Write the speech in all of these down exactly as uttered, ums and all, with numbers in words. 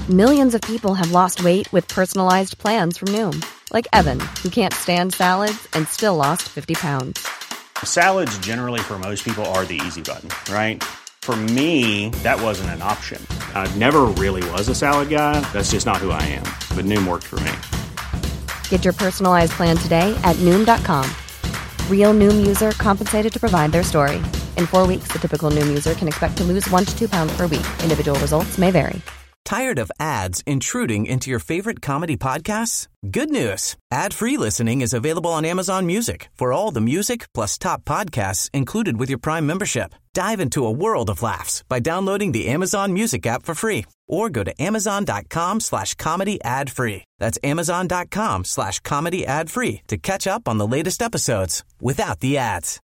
Millions of people have lost weight with personalized plans from Noom. Like Evan, who can't stand salads and still lost fifty pounds. Salads generally for most people are the easy button, right? For me, that wasn't an option. I never really was a salad guy. That's just not who I am. But Noom worked for me. Get your personalized plan today at Noom dot com. Real Noom user compensated to provide their story. In four weeks, the typical Noom user can expect to lose one to two pounds per week. Individual results may vary. Tired of ads intruding into your favorite comedy podcasts? Good news. Ad-free listening is available on Amazon Music for all the music plus top podcasts included with your Prime membership. Dive into a world of laughs by downloading the Amazon Music app for free or go to amazon.com slash comedy ad free. That's amazon.com slash comedy ad free to catch up on the latest episodes without the ads.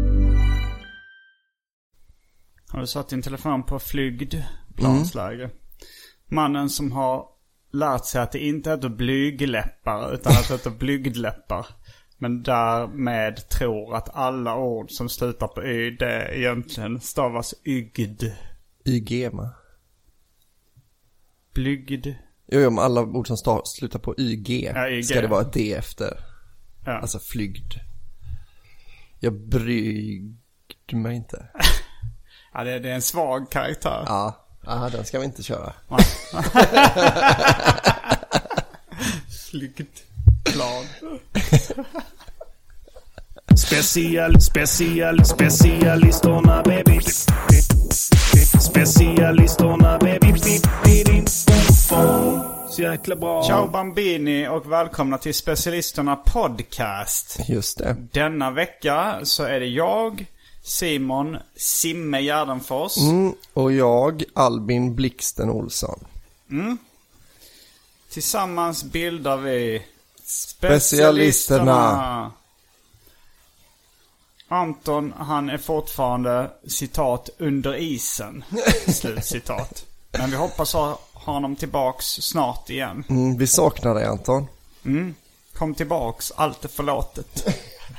Har du satt din telefon på flygd plansläge? Mm. Mannen som har lärt sig att det inte heter blygläppar utan att det heter blygdläppar. Men därmed tror att alla ord som slutar på y det egentligen stavas ygd. Ygema. Blygd. Jo, jo, men alla ord som stav, slutar på yg, ja, yg ska det vara ett d efter. Ja. Alltså flygd. Jag brygde mig inte. Ja, det, det är en svag karaktär. Ja. Ja, den ska vi inte köra. Flygplan. Special, special, specialistorna baby. Specialistorna baby. Så jäkla bra. Ciao Bambini och välkomna till Specialisterna podcast. Just det. Denna vecka så är det jag, Simon Simme Gärdenfors. Mm, och jag, Albin Blixten Olsson. Mm. Tillsammans bildar vi Specialisterna. Specialisterna. Anton, han är fortfarande citat under isen. Slutcitat. Men vi hoppas ha honom tillbaks snart igen. Mm, vi saknar dig, Anton. Mm. Kom tillbaks, allt är förlåtet.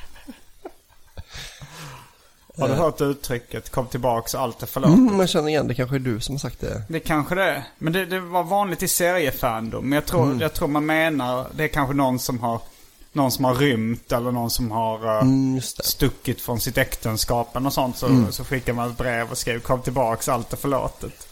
Har du hört uttrycket kom tillbaks, allt är förlåtet? Mm, man känner igen, det kanske är du som har sagt det. Det kanske det är. Men det, det var vanligt i seriefandom. Men jag tror, mm. jag tror man menar, det är kanske någon som har någon som har rymt eller någon som har uh, mm, stuckit från sitt äktenskap och sånt. Så, mm. så skickar man ett brev och skriver kom tillbaks, allt är förlåtet.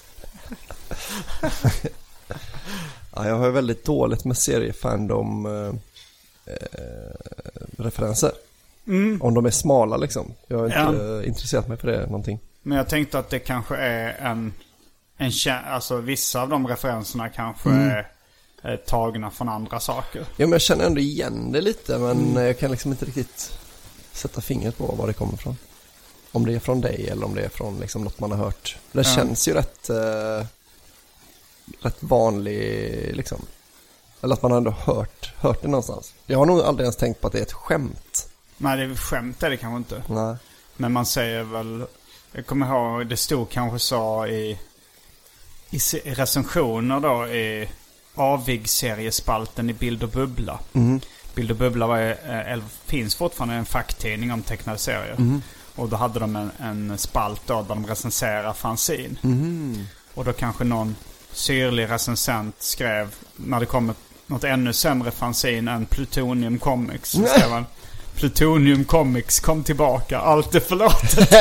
Ja, jag har väldigt dåligt med seriefandom äh, äh, referenser. Mm. Om de är smala liksom. Jag har inte ja. intresserat mig för det någonting. Men jag tänkte att det kanske är en, en alltså vissa av de referenserna kanske mm. är, är tagna från andra saker. Ja, men jag känner ändå igen det lite. Men mm. jag kan liksom inte riktigt sätta fingret på var det kommer ifrån. Om det är från dig eller om det är från liksom något man har hört. Det ja. känns ju rätt äh, rätt vanlig liksom. Eller att man har ändå hört, hört det någonstans. Jag har nog aldrig ens tänkt på att det är ett skämt. Nej, det är skämt är det kanske inte. Nej. Men man säger väl, jag kommer ihåg, det stod kanske så i, i recensioner då i Avig-seriespalten i Bild och Bubbla. Mm. Bild och Bubbla var, eller finns fortfarande en facktidning om tecknade serier. Mm. Och då hade de en, en spalt då där de recenserar fanzin. Mm. Och då kanske någon syrlig recensent skrev, när det kom något ännu sämre fanzin än Plutonium Comics, så skrev man Plutonium Comics, kom tillbaka, allt är förlåtet.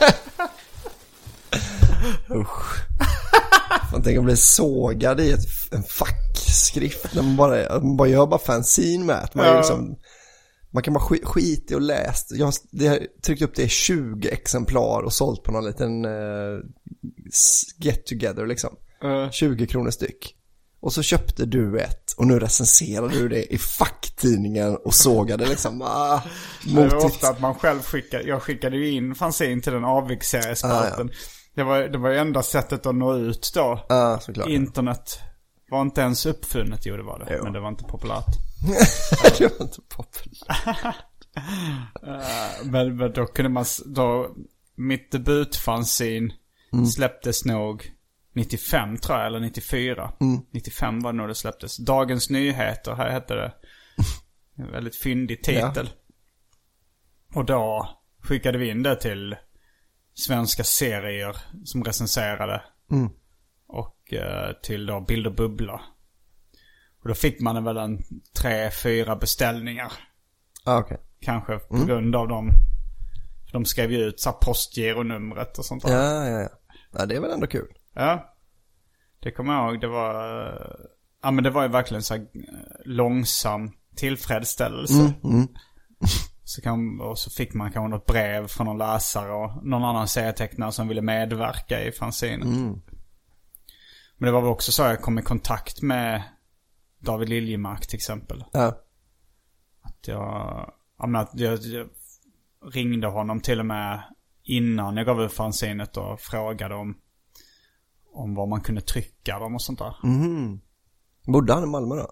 Usch. Man tänker bli sågad i ett, en fackskrift när man bara, man bara gör bara fanzine med. Man, ja. liksom, man kan bara sk- skita i och läsa. Jag har tryckt upp det i tjugo exemplar och sålt på någon liten uh, get together liksom. Uh. tjugo kronor styck. Och så köpte du ett och nu recenserade du det i facktidningen och sågade liksom ah, motigt. Det var ofta att man själv skickade, jag skickade ju in fanzin till den Avig-seriespalten. Ah, ja. Det var det var enda sättet att nå ut då. Ah, såklart. Internet var inte ens uppfunnet, jo det var det, jo. Men det var inte populärt. Det var inte populärt. uh, men, men då kunde man då mitt debutfanzin mm. släpptes nog nittiofem tror jag, eller nittiofyra. Mm. nittiofem var det nog det släpptes. Dagens Nyheter, här hette det. En väldigt fyndig titel. Ja. Och då skickade vi in det till Svenska Serier som recenserade. Mm. Och och eh, till då Bild och Bubbla. Och då fick man väl en tre, fyra beställningar. Ah, okej. Okay. Kanske på mm. grund av dem. De skrev ju ut så här postgironumret och sånt där. Ja, ja, ja. Ja, det är väl ändå kul. Ja. Det kommer jag ihåg. Det var... Ja, men det var ju verkligen så här långsam tillfredsställelse. Mm, mm. Så kan, och så fick man kanske något brev från någon läsare och någon annan serietecknare som ville medverka i fanzinen. Mm. Men det var väl också så att jag kom i kontakt med David Liljemark till exempel. Ja. Att jag, jag, menar, jag, jag ringde honom till och med innan jag gav ut fanzinet och frågade om, om vad man kunde trycka dem och sånt där. Mm. Bodde han i Malmö då?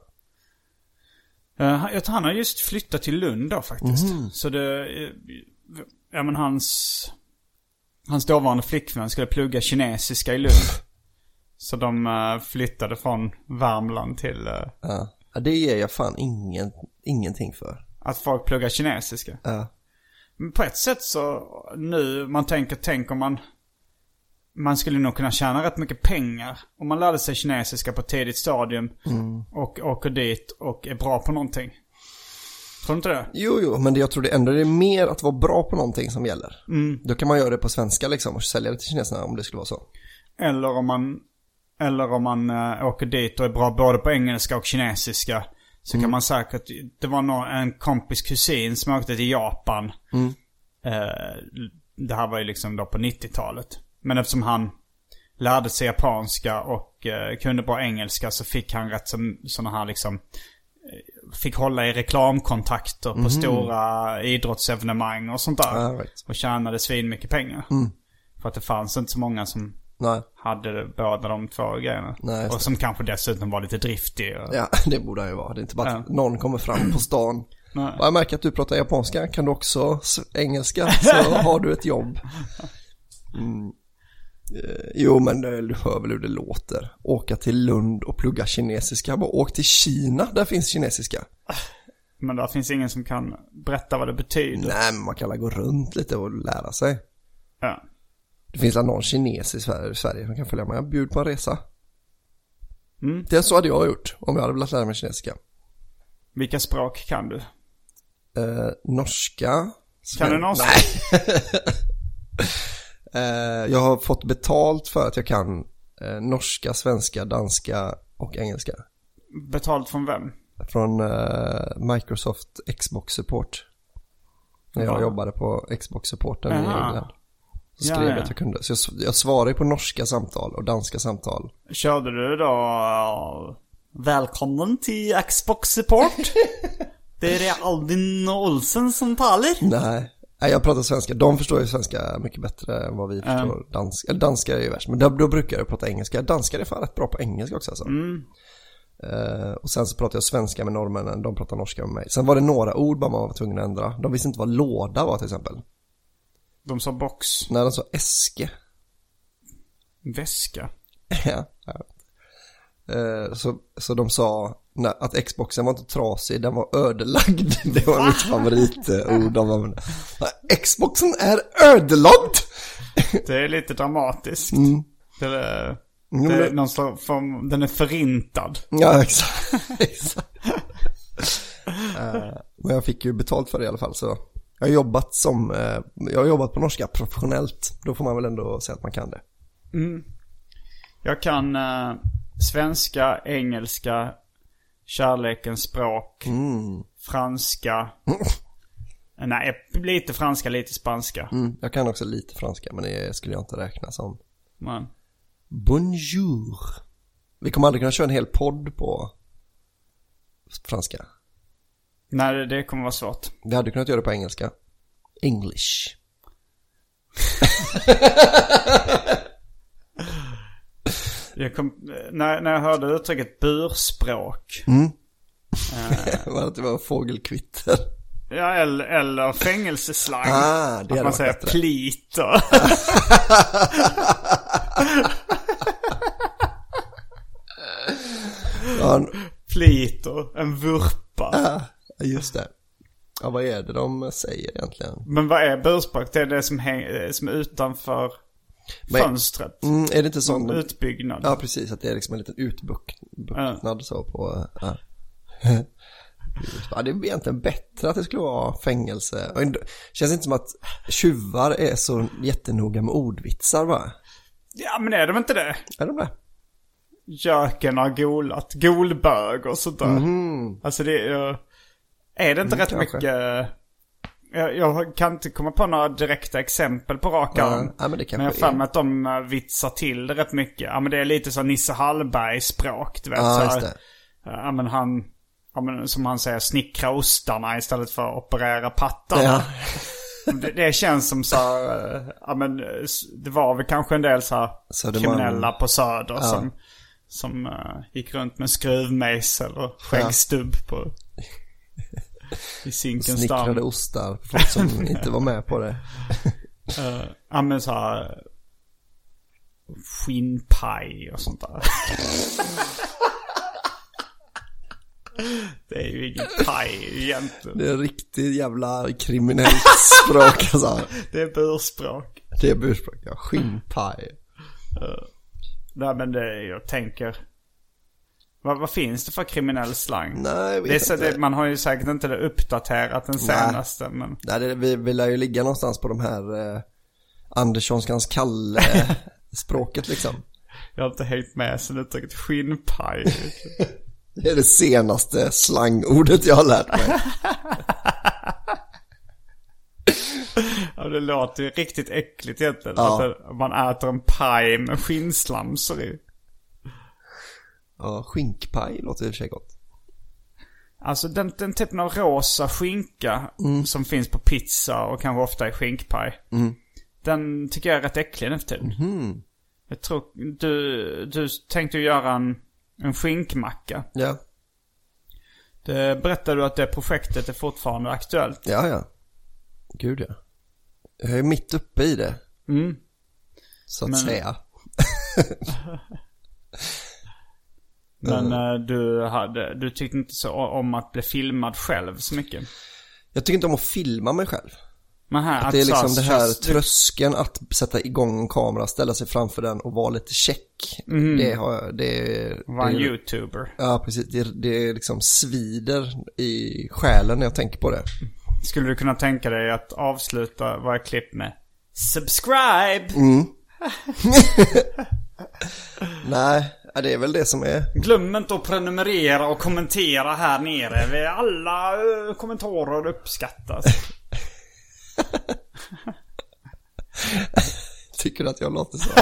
Uh, jag tror han har just flyttat till Lund då faktiskt. Mm. Så det, ja men hans, hans dåvarande flickvän skulle plugga kinesiska i Lund. Så de uh, flyttade från Värmland till... Uh, ja, det ger jag fan ingen, ingenting för. Att folk pluggar kinesiska. Ja. Men på ett sätt så nu, man tänker, tänk om man... Man skulle nog kunna tjäna rätt mycket pengar om man lärde sig kinesiska på ett tidigt stadium mm. och åker dit och är bra på någonting. Tror du inte det? Jo, jo, men det, jag tror det ändå är mer att vara bra på någonting som gäller. Mm. Då kan man göra det på svenska liksom och sälja det till kineserna om det skulle vara så. Eller om man, eller om man äh, åker dit och är bra både på engelska och kinesiska så mm. kan man säkert, det var någon, en kompis kusin som åkte till Japan. Mm. Äh, det här var ju liksom då på nittiotalet. Men eftersom han lärde sig japanska och eh, kunde bra engelska så fick han rätt som såna här liksom eh, fick hålla i reklamkontakter mm. på stora idrottsevenemang och sånt där. Ah, right. Och tjänade svin mycket pengar. Mm. För att det fanns inte så många som Nej. hade båda de två grejerna. Nej, och som kanske dessutom var lite driftiga. Ja, det borde han ju vara. Det är inte bara att ja. någon kommer fram på stan. Nej. Jag märker att du pratar japanska. Kan du också engelska så har du ett jobb. Mm. Jo, men du hör väl hur det låter. Åka till Lund och plugga kinesiska. Bara åk till Kina, där finns kinesiska. Men där finns ingen som kan berätta vad det betyder. Nej, men man kan gå runt lite och lära sig. Ja. Det finns någon kines i Sverige som kan följa med. Jag bjuder på en resa. Mm. Det så hade jag gjort om jag hade velat lära mig kinesiska. Vilka språk kan du? Eh, norska. Kan du norska? Nej. Uh, jag har fått betalt för att jag kan uh, norska, svenska, danska och engelska. Betalt från vem? Från uh, Microsoft Xbox Support. När jag ja. jobbade på Xbox Supporten i England. Så skrev jag ja, ja. att jag kunde. Så jag, jag svarade på norska samtal och danska samtal. Körde du då uh, välkommen till Xbox Support? Det är Aldin Olsen som talar. Nej. Nej, jag pratar svenska. De förstår ju svenska mycket bättre än vad vi förstår. Mm. Danska, eller danska är ju värst. Men då, då brukar jag prata engelska. Danskar är fan rätt bra på engelska också alltså. Mm. Uh, och sen så pratar jag svenska med norrmännen. De pratar norska med mig. Sen var det några ord bara man var tvungen att ändra. De visste inte vad låda var till exempel. De sa box. Nej, de sa äske. Väska. Ja, ja. Uh, så, så de sa nej, att Xboxen var inte trasig, den var ödelagd. Det var mitt favoritord. De var, Xboxen är ödelagd. Det är lite dramatiskt. Mm. Det är, det är någon slags form, den är förintad. Ja, exakt. exakt. uh, men jag fick ju betalt för det i alla fall. Så jag har jobbat som uh, jag har jobbat på norska professionellt. Då får man väl ändå säga att man kan det. Mm. Jag kan uh, svenska, engelska, kärlekens språk, mm. franska. Nej, lite franska, lite spanska. Mm, jag kan också lite franska, men det skulle jag inte räkna som. Man. Bonjour. Vi kommer aldrig kunna köra en hel podd på franska. Nej, det kommer vara svårt. Vi hade kunnat göra det på engelska. English. Jag kom, när, när jag hörde uttrycket burspråk. Mm. Äh, var det var fågelkvitter? Ja, eller, eller fängelseslang. Ah, det att man säger bättre. Pliter. Ja, en... Pliter, en vurpa. Ja, just det. Ja, vad är det de säger egentligen? Men vad är burspråk? Det är det som, häng, som är utanför Men, fönstret. Mm, är det inte sån utbyggnad? Ja, precis. Att det är liksom en liten utbuktnad ja. så på... Ja. Ja, det är egentligen bättre att det skulle vara fängelse. Det känns inte som att tjuvar är så jättenoga med ordvitsar, va? Ja, men är de inte det? Är de det? Jöken har golat, golbög och sådär. Mm. Alltså det är... Är det inte mm, rätt kanske. mycket... Jag, jag kan inte komma på några direkta exempel på rak arm. Ja, men, men jag fann att de vitsar till det rätt mycket. Ja, men det är lite så Nisse Hallbergs språk, du vet. Ja, så just det. Ja, men han... Ja, men som han säger, snickra ostarna istället för att operera pattarna. Ja. Det, det känns som så här, ja men det var väl kanske en del så här kriminella man... på Söder ja. som, som uh, gick runt med skruvmejsel och skäggstubb ja. på i Zinkensdamm. Snickrade ostar för folk som inte var med på det. uh, ja men så här skinnpaj och sånt där. Det är ju ingen paj egentligen. Det är riktigt jävla kriminellt språk alltså. Det är burspråk. Det är burspråk, ja. Skinnpaj. uh, Nej men det, jag tänker vad, vad finns det för kriminell slang? Nej, det är så det, man har ju säkert inte det uppdaterat den senaste. Nej, men... Nej det, vi vill ju ligga någonstans på de här eh, Anderssonskans Kalle språket liksom. Jag har inte hängt med sen uttrycket skinnpaj. Det är det senaste slangordet jag har lärt mig. Ja, det låter ju riktigt äckligt egentligen. Ja. Att man äter en paj med skinnslamsor i. Ja, skinkpaj låter i och för sig gott. Alltså den, den typen av rosa skinka mm. som finns på pizza och kanske ofta i skinkpaj. Mm. Den tycker jag är rätt äcklig nu för tiden. Mm. Jag tror du, du tänkte ju göra en En skinkmacka. Ja. Det berättade du att det projektet är fortfarande aktuellt. Ja, ja. Gud ja. Jag är mitt uppe i det. Mm. Så att Men... säga. Men mm. du, hade, du tyckte inte så om att bli filmad själv så mycket? Jag tycker inte om att filma mig själv. Men här, att att det är liksom så, det här just... tröskeln att sätta igång en kamera, ställa sig framför den och vara lite check. Mm. Det har jag, det var en YouTuber. Ja, precis. Det, det liksom svider i själen när jag tänker på det. Skulle du kunna tänka dig att avsluta varje klipp med subscribe? Mm. Nej, det är väl det som är. Glöm inte att prenumerera och kommentera här nere. Alla uh, kommentarer uppskattas. Tycker du att jag låter så?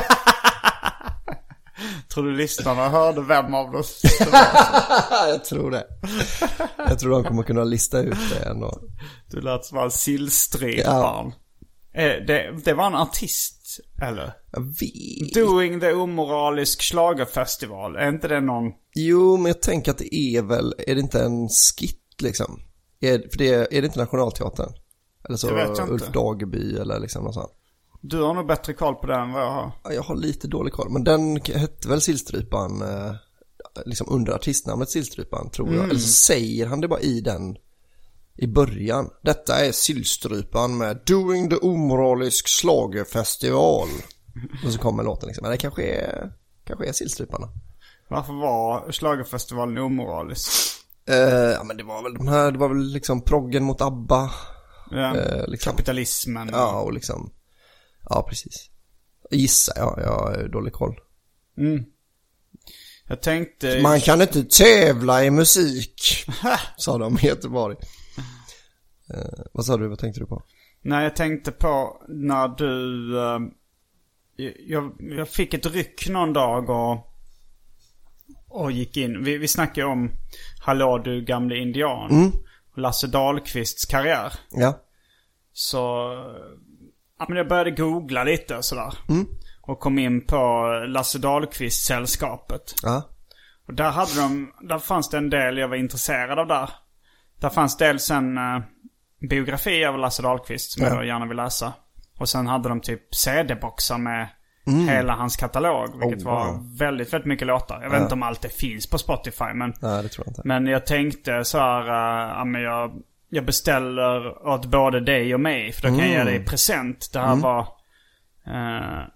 Tror du lyssnarna hörde vem av oss? Jag tror det. Jag tror de kommer kunna lista ut det ändå. Du lät som en sillstrepan. Ja. Det, det var en artist, eller? Jag vet. Doing the omoralisk schlagerfestival. Är inte det någon? Jo, men jag tänker att det är väl, är det inte en skit liksom? Är, för det är, är det inte Nationalteatern? Eller så Ulf Dageby eller liksom något sånt. Du har nog bättre koll på den än vad jag har. Ja, jag har lite dålig koll. Men den hette väl Sillstrypan eh, liksom under artistnamnet Sillstrypan, tror jag. Mm. Eller så säger han det bara i den i början. Detta är Sillstrypan med Doing the omoralisk schlagerfestival. Och så kommer låten liksom. Men det kanske är, kanske är Sillstrypan. Varför var schlagerfestivalen omoralisk? Eh, ja, men det var väl de här, det var väl liksom proggen mot ABBA. Ja, eh, liksom. Kapitalismen. Ja, och liksom. Ja, precis. Gissa, ja, jag har dålig koll. Mm. Jag tänkte... Man kan inte tävla i musik, sa de i Göteborg. Eh, vad sa du, vad tänkte du på? Nej, jag tänkte på när du... Uh, jag, jag fick ett ryck någon dag och, och gick in. Vi, vi snackade om Hallå du gamle indian. Mm. Lasse Dahlqvists karriär. Ja. Så... Ja, men jag började googla lite och sådär. Mm. Och kom in på Lasse Dahlqvists sällskapet. Ja. Och där hade de, där fanns det en del jag var intresserad av där. Där fanns dels en uh, biografi av Lasse Dahlqvist som ja. jag gärna vill läsa. Och sen hade de typ C D-boxar med mm. hela hans katalog. Vilket oh, wow. var väldigt, väldigt mycket låtar. Jag vet ja. inte om allt det finns på Spotify. Men, nej, det tror jag inte. Men jag tänkte så här, uh, ja, men jag... Jag beställer åt både dig och mig. För då kan mm. jag ge dig present. Det här mm. var... Uh,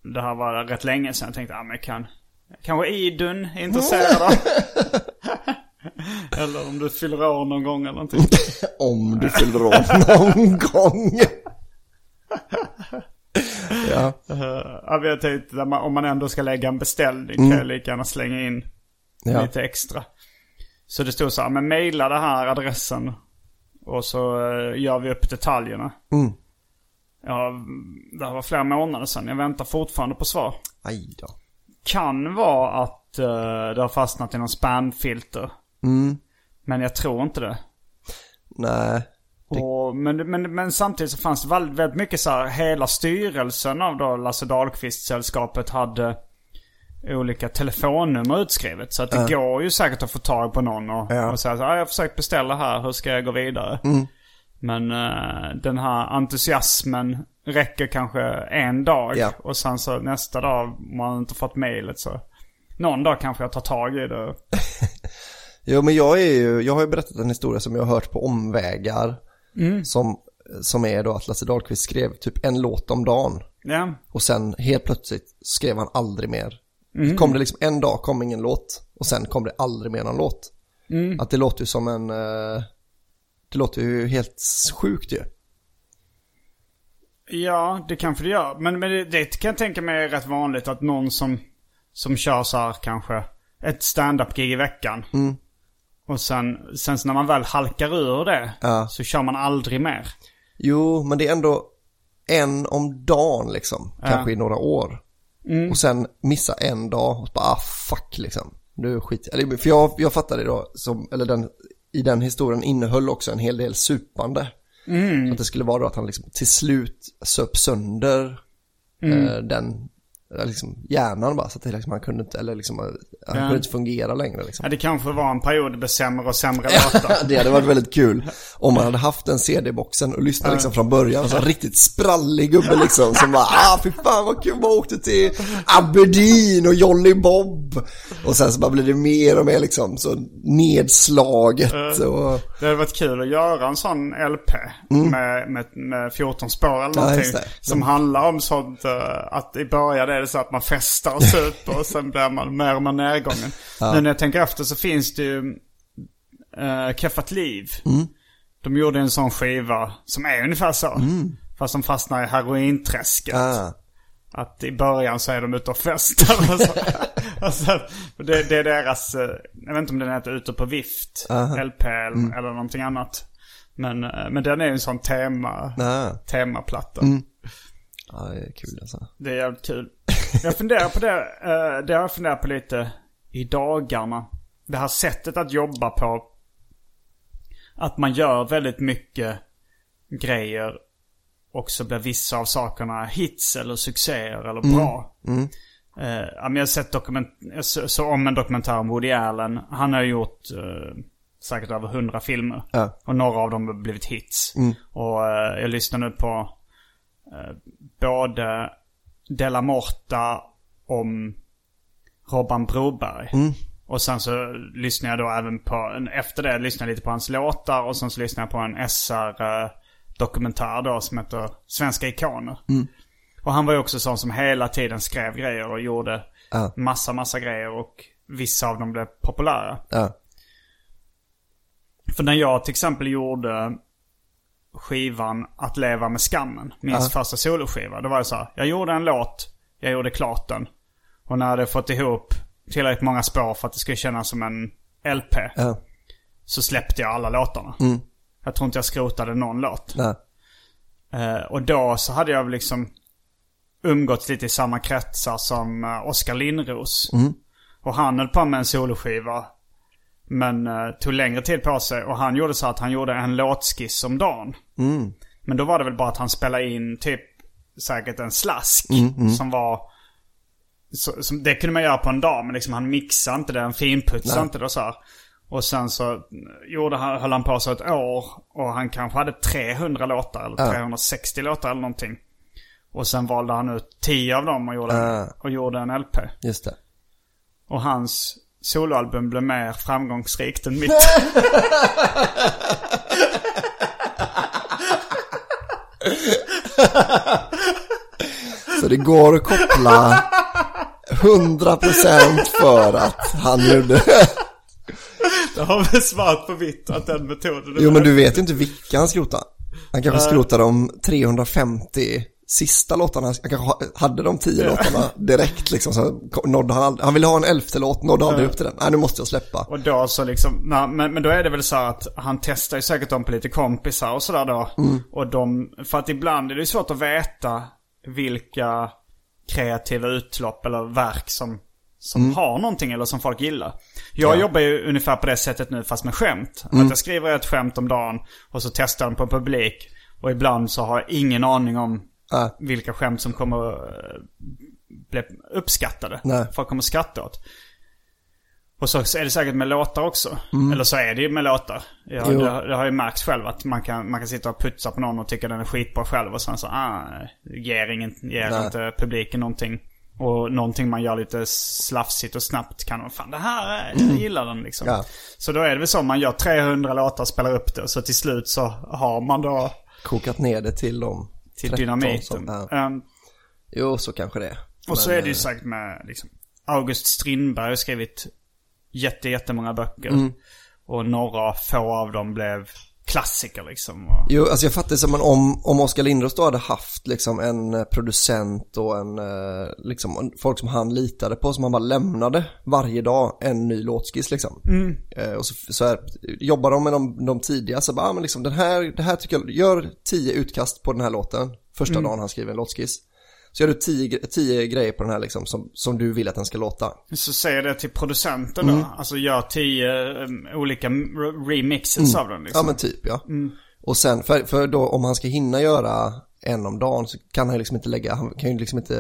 det här var rätt länge sedan. Jag tänkte, ja men kan kanske Idun är intresserad av. Eller om du fyller år någon gång eller någonting. Om du fyller år någon gång. Ja. Uh, jag tänkte, om man ändå ska lägga en beställning mm. kan jag lika gärna slänga in ja. lite extra. Så det stod så här, men mejla det här adressen och så uh, gör vi upp detaljerna. Mm. Ja, det här var flera månader sedan. Jag väntar fortfarande på svar. Aj då. Kan vara att uh, det har fastnat i någon spamfilter. Mm. Men jag tror inte det. Nej. Det... Och, men, men, men samtidigt så fanns det väldigt, väldigt mycket så här, hela styrelsen av då Lasse Dahlqvist-sällskapet hade olika telefonnummer utskrivet. Så att det uh. går ju säkert att få tag på någon och, uh. och säga så här, jag har försökt beställa här, hur ska jag gå vidare? Mm. Men uh, den här entusiasmen räcker kanske en dag yeah. och sen så nästa dag man inte fått mejlet så någon dag kanske jag tar tag i det. Jo, men jag är ju, jag har ju berättat en historia som jag har hört på omvägar mm. som, som är då att Lasse Dahlqvist skrev typ en låt om dagen. Ja. Och sen helt plötsligt skrev han aldrig mer. Mm. Så kom det liksom en dag kom ingen låt och sen kom det aldrig mer någon låt. Mm. Att det låter ju som en uh, det låter ju helt sjukt ju. Ja, det kanske det gör. Men, men det, det kan jag tänka mig är rätt vanligt att någon som som kör så här kanske ett stand-up-gig i veckan. Mm. Och sen, sen när man väl halkar ur det ja. så kör man aldrig mer. Jo, men det är ändå en om dagen liksom. Ja. Kanske i några år. Mm. Och sen missa en dag och bara, ah, fuck liksom. Nu skit. Eller, för jag, jag fattar det då, som, eller den, i den historien innehöll också en hel del supande. Mm. Så att det skulle vara då att han liksom till slut söp sönder mm. eh, den liksom hjärnan bara så att det liksom, han kunde inte eller liksom, han ja. kunde inte fungera längre liksom. Ja, det kanske var en period med sämre och sämre låtar. Det hade varit väldigt kul om man hade haft en C D-boxen och lyssnat liksom från början så en riktigt sprallig gubbe liksom som bara, ah fy fan vad kul, man åkte till Aberdeen och Jolly Bob och sen så bara blev det mer och mer liksom så nedslaget uh, och... Det hade varit kul att göra en sån L P mm. med, med, med fjorton spår eller någonting ja, som mm. handlar om sånt uh, att i början är det så att man festar och super och sen blir man mer och mer närgången. Ja. Nu när jag tänker efter så finns det ju uh, Keffat Liv. Mm. De gjorde en sån skiva som är ungefär så. Mm. Fast de fastnar i herointräsket. Ah. Att i början så är de ute och festar. Och så. Och så, det, det är deras, jag vet inte om den heter Ute på vift. Uh-huh. L P mm. eller någonting annat. Men, men den är en sån tema, uh-huh. temaplatta. Mm. Ja, det är kul alltså. Det är jävligt kul. Jag funderar på det, uh, det har jag funderat på lite i dagarna. Det här sättet att jobba på. Att man gör väldigt mycket grejer och så blir vissa av sakerna hits eller succéer eller bra. Mm. Mm. Uh, jag har sett dokument, jag så, så om en dokumentär om Woody Allen. Han har gjort uh, säkert över hundra filmer. Ja. Och några av dem har blivit hits. Mm. Och uh, jag lyssnar nu på uh, både Della Morta om Robban Broberg. Mm. Och sen så lyssnar jag då även på, efter det lyssnar jag lite på hans låtar. Och sen så lyssnar jag på en S R-dokumentär då som heter Svenska ikoner. Mm. Och han var ju också sån som hela tiden skrev grejer och gjorde uh. massa, massa grejer. Och vissa av dem blev populära. Uh. För när jag till exempel gjorde skivan Att leva med skammen, min uh. första soloskiva, det var ju så här, jag gjorde en låt, jag gjorde klart den. Och när jag hade fått ihop tillräckligt många spår för att det skulle kännas som en L P uh. så släppte jag alla låtarna. Mm. Jag tror inte jag skrotade någon låt. Uh. Uh, och då så hade jag liksom umgått lite i samma kretsar som uh, Oskar Lindros. Mm. Och han höll på med en soloskiva, men uh, tog längre tid på sig. Och han gjorde så att han gjorde en låtskiss om dagen. Mm. Men då var det väl bara att han spelade in typ säkert en slask mm, mm. som var så, som, det kunde man göra på en dag, men liksom han mixade inte det, han finputsade inte det och så här. Och sen så gjorde han, höll han på så ett år och han kanske hade trehundra låtar eller uh. trehundrasextio låtar eller någonting. Och sen valde han ut tio av dem och gjorde, uh. och gjorde en L P. Just det. Och hans soloalbum blev mer framgångsrikt än mitt. Så det går att koppla hundra procent för att han gjorde. Det har vi svart på vitt att den metoden. Jo, men du vet ju inte vilka han skrotar. Han kanske skrotar de trehundrafemtio sista låtarna. Han kanske hade de tio låtarna direkt liksom, så nådde han aldrig. Han ville ha en elfte låt, nådde aldrig upp till den. Nej, nu måste jag släppa. Och då så liksom, nej, men, men då är det väl så att han testar ju säkert dem på lite kompisar och sådär då. Mm. Och de, för att ibland är det svårt att veta vilka kreativa utlopp eller verk som som mm. har någonting eller som folk gillar. Jag ja. jobbar ju ungefär på det sättet nu, fast med skämt. Mm. Att jag skriver ett skämt om dagen och så testar den på publik. Och ibland så har jag ingen aning om äh. vilka skämt som kommer bli uppskattade. Nej. Folk kommer skratta åt. Och så är det säkert med låtar också. Mm. Eller så är det ju med låtar. Jag, det, det har ju märkt själv att man kan, man kan sitta och putsa på någon och tycka den är skitbra själv. Och sen så, ah, ger, ingen, ger inte publiken någonting. Och någonting man gör lite slafsigt och snabbt kan man, fan det här, jag gillar den liksom. Ja. Så då är det väl så, man gör trehundra låtar och spelar upp det. Så till slut så har man då kokat ner det till dem. Till dynamiten. Ja. Um, jo, så kanske det. Och men, så är det ju sagt med liksom, August Strindberg har skrivit jätte, jättemånga böcker. Mm. Och några få av dem blev klassiker liksom. Och... Jo, alltså jag fattar som om, om Oskar Lindros då hade haft liksom en producent och en liksom, folk som han litade på, som han bara lämnade varje dag en ny låtskiss liksom. Mm. Eh, och så, så här, jobbar de med de, de tidiga så bara, ah, men liksom den här, det här tycker jag, gör tio utkast på den här låten första mm. dagen han skriver en låtskiss. Så gör du tio, tio grejer på den här liksom, som, som du vill att den ska låta. Så säger det till producenten då. Mm. Alltså gör tio um, olika remixes mm. av den liksom. Ja men typ ja. Mm. Och sen för, för då om han ska hinna göra en om dagen så kan han liksom inte lägga, han kan ju liksom inte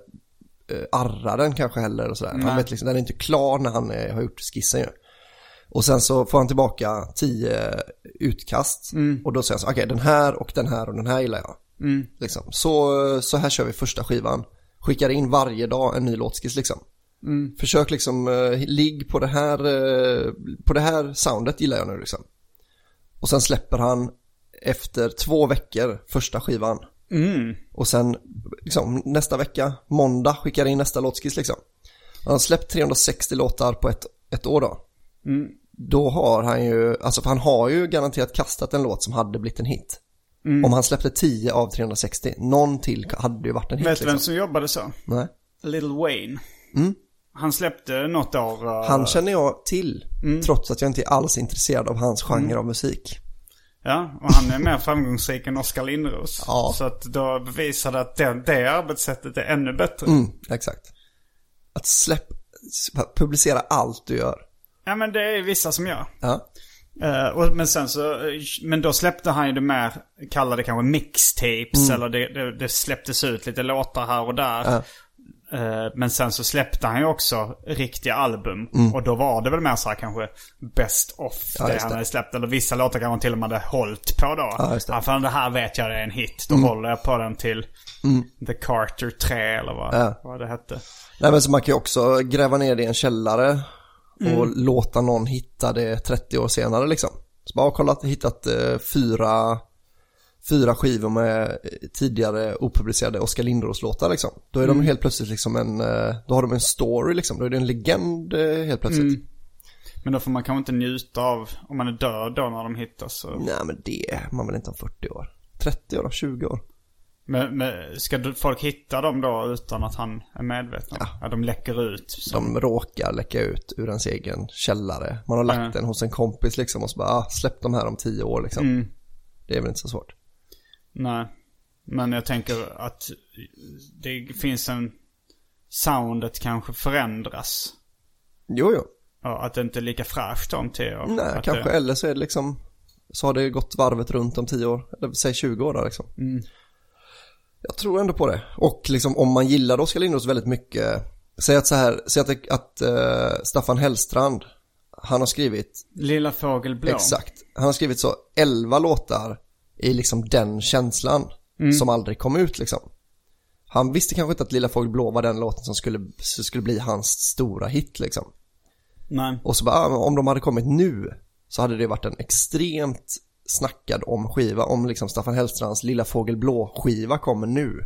uh, arra den kanske heller och sådär. Nej. Han vet liksom, den är inte klar när han uh, har gjort skissen ju. Och sen så får han tillbaka tio utkast. Mm. Och då säger han så, okej okay, den här och den här och den här gillar jag. Mm. Liksom. Så, så här kör vi första skivan. Skickar in varje dag en ny låtskiss liksom. Mm. Försök liksom uh, ligg på det här uh, på det här soundet gillar jag nu liksom. Och sen släpper han efter två veckor första skivan. Mm. Och sen liksom, nästa vecka måndag skickar in nästa låtskiss liksom. Han har släppt trehundrasextio låtar på ett, ett år då. Mm. Då har han ju, alltså för han har ju garanterat kastat en låt som hade blivit en hit. Mm. Om han släppte tio av trehundrasextio, någon till hade ju varit en hit. Vet du liksom. Vem som jobbade så? Nej. Lil Wayne. Mm. Han släppte något år. Uh... Han känner jag till, mm. trots att jag inte är alls intresserad av hans genre mm. av musik. Ja, och han är mer framgångsrik än Oskar Lindros. Ja. Så att då bevisade att det, det arbetssättet är ännu bättre. Mm, exakt. Att släpp, publicera allt du gör. Ja, men det är vissa som gör. Ja. Uh, och, men sen så, men då släppte han ju det mer, kallade det kanske mixtapes, mm. eller det, det, det släpptes ut lite låtar här och där. Ja. Uh, men sen så släppte han ju också riktiga album. Mm. Och då var det väl mer så här kanske best of ja, det han hade släppt. Eller vissa låtar kan man till och med hade hållit på då. Ja, ja, för det här vet jag det är en hit. Då mm. håller jag på den till mm. The Carter tre eller vad, ja. vad det hette. Nej, men så man kan ju också gräva ner det i en källare och mm. låta någon hitta det trettio år senare liksom. Så bara kollat, hittat uh, fyra fyra skivor med tidigare opublicerade Oskar Lindros-låtar liksom. Då är mm. de helt plötsligt liksom en, då har de en story liksom. Då är det en legend helt plötsligt. Mm. Men då får man kanske inte njuta av, om man är död då när de hittas. Så... Nej, men det är man väl inte om fyrtio år. trettio år, tjugo år. Men, men ska folk hitta dem då utan att han är medveten? Ja. Ja, de läcker ut. Så. De råkar läcka ut ur ens egen källare. Man har lagt mm. den hos en kompis liksom och så bara, ah, släpp de här om tio år liksom. Mm. Det är väl inte så svårt. Nej, men jag tänker att det finns en, soundet kanske förändras. Jo, jo. Ja, att det inte är lika fräscht om tio år. Nej, kanske, det... eller så är det liksom, så har det gått varvet runt om tio år, eller säg tjugo år där liksom. Mm. Jag tror ändå på det. Och liksom om man gillar Oskar Lindros väldigt mycket, säg att så här, säg att, det, att uh, Staffan Hellstrand, han har skrivit Lilla fågel blå. Exakt, han har skrivit så elva låtar i liksom den känslan mm. som aldrig kom ut liksom. Han visste kanske inte att Lilla fågel blå var den låten som skulle, skulle bli hans stora hit liksom. Nej. Och så bara, om de hade kommit nu så hade det varit en extremt snackad om skiva. Om liksom Staffan Hellstrands Lilla fågel blå skiva kommer nu,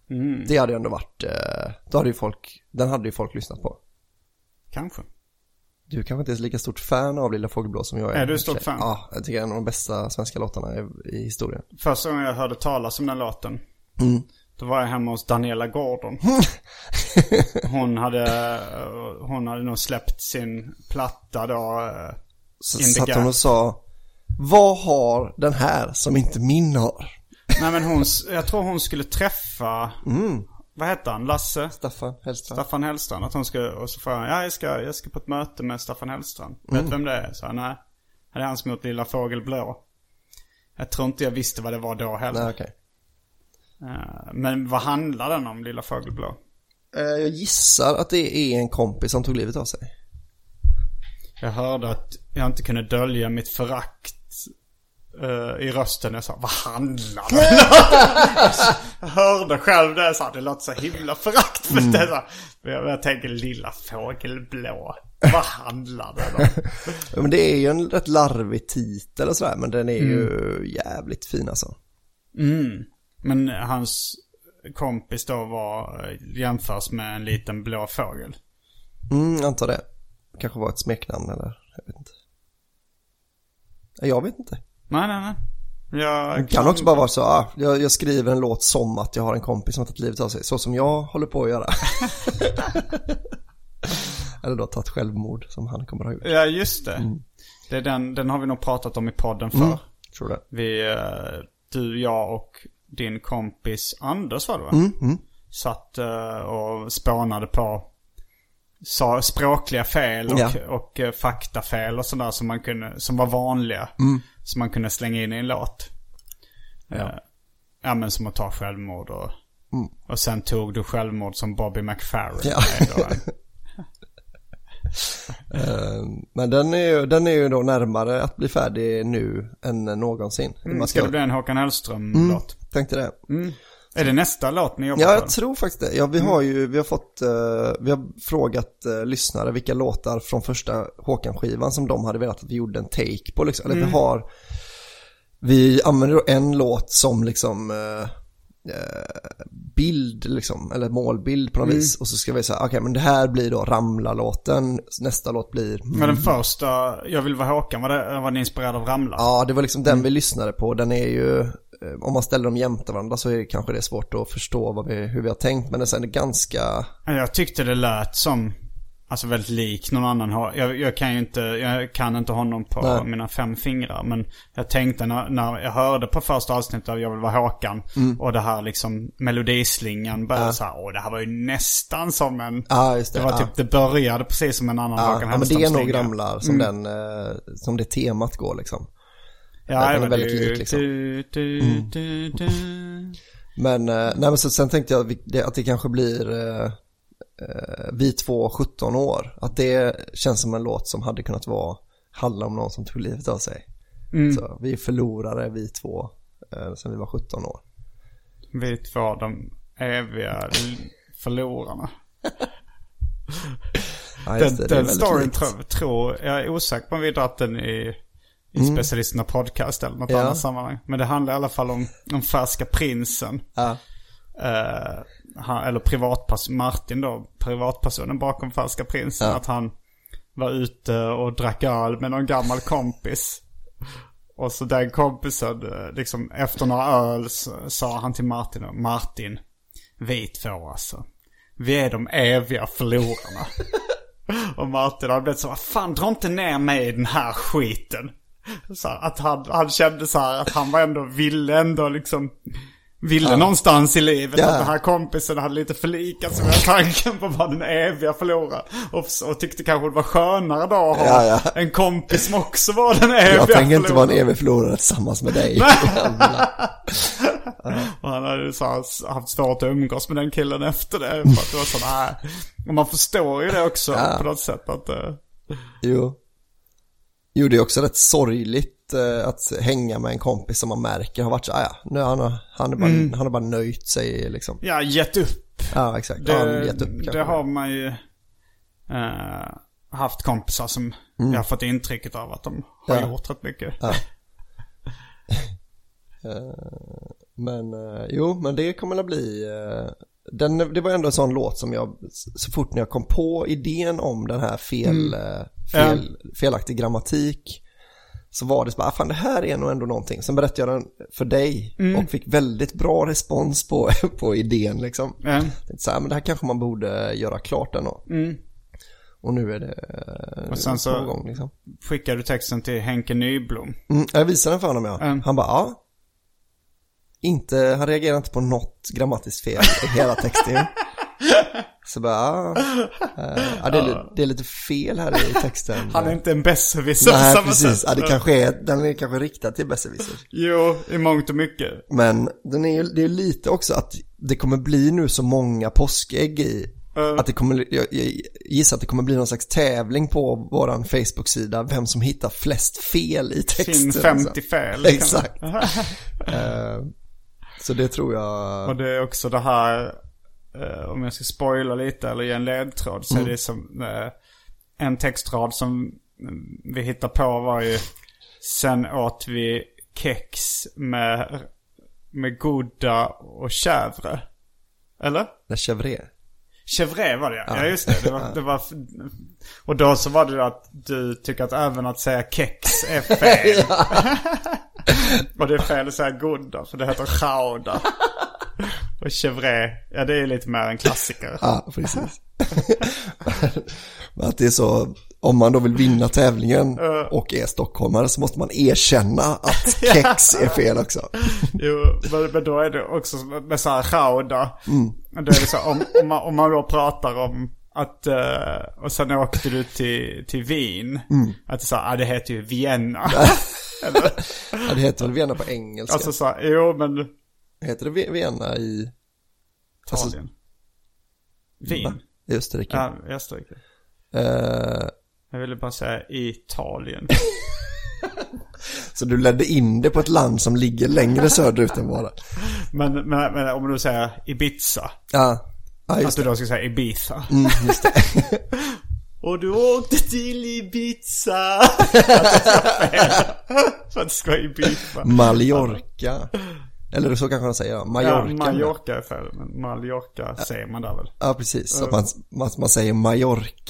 Mm. Det hade ju ändå varit, eh, då hade ju folk, den hade ju folk lyssnat på. Kanske. Du kanske inte är så lika stort fan av Lilla Fågelblå som jag är. Är du stort fan? Ja, jag tycker det är en av de bästa svenska låtarna i, i historien. Första gången jag hörde talas om den låten, Mm. då var jag hemma hos Daniela Gordon. Hon hade, hon hade nog släppt sin platta då. Så satt hon och sa, vad har den här som inte min har? Nej, men hon, jag tror hon skulle träffa, Mm. vad heter han? Lasse? Staffan Hellstrand. Staffan Hellstrand. Att hon skulle, och så frågade han, ja jag ska, jag ska på ett möte med Staffan Hellstrand. Mm. Vet vem det är? Så han, nej. Det är han som gjort Lilla Fågelblå. Jag tror inte jag visste vad det var då heller. Nej, okej. Uh, men vad handlar den om, Lilla Fågelblå? Uh, jag gissar att det är en kompis som tog livet av sig. Jag hörde att jag inte kunde dölja mitt förakt uh, i rösten. Jag sa, vad handlar det? Jag hörde själv det, så det låter så himla förakt för mm. det. Så jag, jag tänker, Lilla Fågelblå. Vad handlar det om? Ja, men det är ju en rätt larvig titel och sådär, men den är mm. ju jävligt fin alltså. Mm. Men hans kompis då var, jämförs med en liten blå fågel. Mm, antar det. Kanske var ett smeknamn eller, jag vet inte. Jag vet inte. Nej, nej, nej. Jag det kan, kan också bara vara så, ah, jag, jag skriver en låt som att jag har en kompis som har tagit livet av sig. Så som jag håller på att göra. Eller då tagit självmord som han kommer att ha gjort. Ja, just det. Mm. det är den, den har vi nog pratat om i podden för. Mm, tror det. Vi, du, jag och din kompis Anders var det va? Mm, mm. Satt och spånade på sa språkliga fel och, ja. och, och faktafel och sådär som man kunde, som var vanliga. Mm. Som man kunde slänga in i en låt. Ja, ja men som att ta självmord och, mm. och sen tog du självmord som Bobby McFerrin. Ja. uh, men den är, ju, den är ju då närmare att bli färdig nu än någonsin. Mm, man ska det bli en Håkan Hellström-låt? Mm, tänkte det. Mm. Är det nästa låt ni jobbar Ja, på? jag tror faktiskt det. Ja, vi har ju vi har fått uh, vi har frågat uh, lyssnare vilka låtar från första Håkan-skivan som de hade velat att vi gjorde en take på liksom. Eller mm. vi har vi använder då en låt som liksom uh, uh, bild liksom, eller målbild på något mm. vis, och så ska vi säga okej, okay, men det här blir då Ramla-låten, nästa låt blir mm. Men den första, Jag vill vara Håkan, var, det, var den inspirerad av Ramla? Ja, det var liksom den mm. vi lyssnade på. Den är ju, om man ställer dem jämte varandra så är det kanske det är svårt att förstå vad vi, hur vi har tänkt, men det är ganska... Jag tyckte det lät som, alltså väldigt lik någon annan. Jag, jag kan ju inte, jag kan inte honom på Nej. mina fem fingrar, men jag tänkte när, när jag hörde på första avsnittet av Jag vill vara Håkan mm. och det här liksom melodislingan började ja. så här, åh det här var ju nästan som en, ja, just det. det var ja. typ, det började precis som en annan ja. Håkan ja, men det är nog slinga. Ramlar som mm. den, eh, som det temat går liksom. Ja, den är väldigt du, lik liksom. Du, du, mm. du, du. Men, eh, nej men så, sen tänkte jag att, vi, att det kanske blir eh, vi två sjutton år, att det känns som en låt som hade kunnat vara handla om någon som tog livet av sig. Mm. Så vi är förlorare vi två eh, sen vi var sjutton år. Vi två, de eviga förlorarna. Ja, den det, den storyn tror, tror jag är osäker på om vi dratt den i, i mm. Specialisterna podcast eller något ja. annat sammanhang. Men det handlar i alla fall om, om Färska prinsen. Ja. Uh, han, eller privatperson, Martin då, privatpersonen bakom Färska prinsen, ja. att han var ute och drack öl med någon gammal kompis. Och så den kompisen, liksom efter några öl så, sa han till Martin och, Martin, vi två alltså, vi är de eviga förlorarna. Och Martin hade blivit så, vad fan, dra inte ner mig i den här skiten. Så att han, han kände så här att han var ändå, ville ändå liksom ville ja. någonstans i livet yeah. att den här kompisen hade lite förlikat sig med tanken på att vara den eviga förloraren. Och, och tyckte kanske det var skönare då att ha ja, ja. en kompis som också var den eviga förloraren. Jag tänker inte vara en evig förlorare tillsammans med dig. Och han hade så här, haft svårt att umgås med den killen efter det. För att det var så här. Och man förstår ju det också ja. på något sätt. Att, uh... Jo. Jo, det är också rätt sorgligt att hänga med en kompis som man märker har varit så, ah, ja, nu han har, han, är bara, mm. han har bara nöjt sig liksom. Ja, gett upp. Ja, exakt. Det, ja, gett upp, det har man ju äh, haft kompisar som mm. jag har fått intrycket av att de har ja. gjort rätt mycket. Ja. Men eh, jo, men det kommer att bli eh, den, det var ändå en sån låt som jag, så fort när jag kom på idén om den här fel, mm. eh, fel mm. felaktig grammatik, så var det så bara, fan det här är nog ändå någonting. Sen berättade jag den för dig mm. och fick väldigt bra respons på, på idén liksom. Mm. Så här, men det här kanske man borde göra klart ändå. Mm. Och nu är det och sen så gång, liksom. Skickar du texten till Henke Nyblom. Mm, jag visade den för honom, ja. Mm. Han bara, ja. Inte, han reagerar inte på något grammatiskt fel i hela texten. Så bara, ja, äh, ja det, är, det är lite fel här i texten. Han är inte en besserwisser på Nej, samma precis. sätt. Ja, det kanske är, den är kanske riktad till besserwisser. Jo, i mångt och mycket. Men den är, det är lite också att det kommer bli nu så många påskägg i. Uh. Att det kommer, jag, jag gissar att det kommer bli någon slags tävling på våran Facebook-sida. Vem som hittar flest fel i texten. Sin femtio fel. Exakt. uh, så det tror jag. Och det är också det här, uh, om jag ska spoila lite eller ge en ledtråd, så mm. är det som uh, en textrad som vi hittar på var ju: sen åt vi kex med, med goda och chèvre. Eller? Det är chèvre. Chèvre var det, ja, ja just det, det, var, det var, och då så var det att du tycker att även att säga kex är fel. Och det är fel att säga goda, för det heter chauda. Och chèvre, ja det är lite mer en klassiker. Ja, precis. Men att det är så, om man då vill vinna tävlingen och är stockholmare, så måste man erkänna att kex är fel också. Jo, men då är det också med så här chauda. Mm. Då är det så, om, om, man, om man då pratar om att, uh, och sen åkte du till, till Wien, mm. att det så här, ah, det heter ju Vienna. Eller? Ja, det heter väl Vienna på engelska. Alltså så här, jo men heter det Vienna i Italien? Alltså, Wien? I Österrike. Ja, i Österrike. Uh, jag ville bara säga Italien. Så du ledde in det på ett land som ligger längre söderut än bara. Men, men, men om du säger Ibiza. Ja, ja just att du då ska säga Ibiza. Mm, just det. Och du åkte till Ibiza. För att det ska vara Ibiza. Mallorca. Eller så kanske man säger, Mallorca. Ja, Mallorca är fel, men Mallorca ja. Säger man där väl. Ja, precis. Så uh. man, man, man säger Mallorca.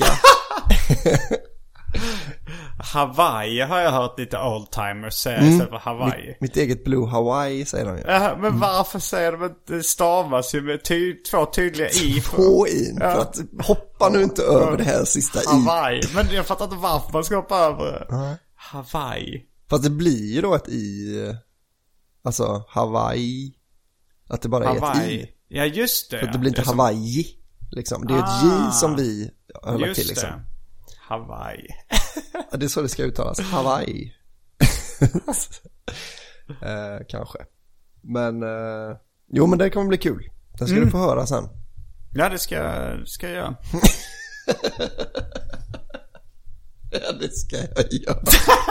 Hawaii har jag hört lite oldtimers säga mm. istället för Hawaii. Mitt, mitt eget Blue Hawaii säger de ju. Ja, men mm. varför säger de att det stavas ju med ty- två tydliga i? Två i, ja. För att hoppa nu inte över ja. Det här sista i. Hawaii, men jag fattar inte varför man ska hoppa över det. Uh. Hawaii. Fast det blir ju då ett i, alltså Hawaii. Att det bara Hawaii. Är ett i. Ja, just det. För det blir inte det Hawaii, som... liksom. Det är ah. ett J som vi har lagt till liksom. Det. Hawaii. Ja, det är så det ska uttalas. Hawaii. eh, kanske. Men eh, jo, men det kommer bli kul. Det ska mm. du få höra sen. Ja, det ska, ska jag göra. Ja, det ska jag göra.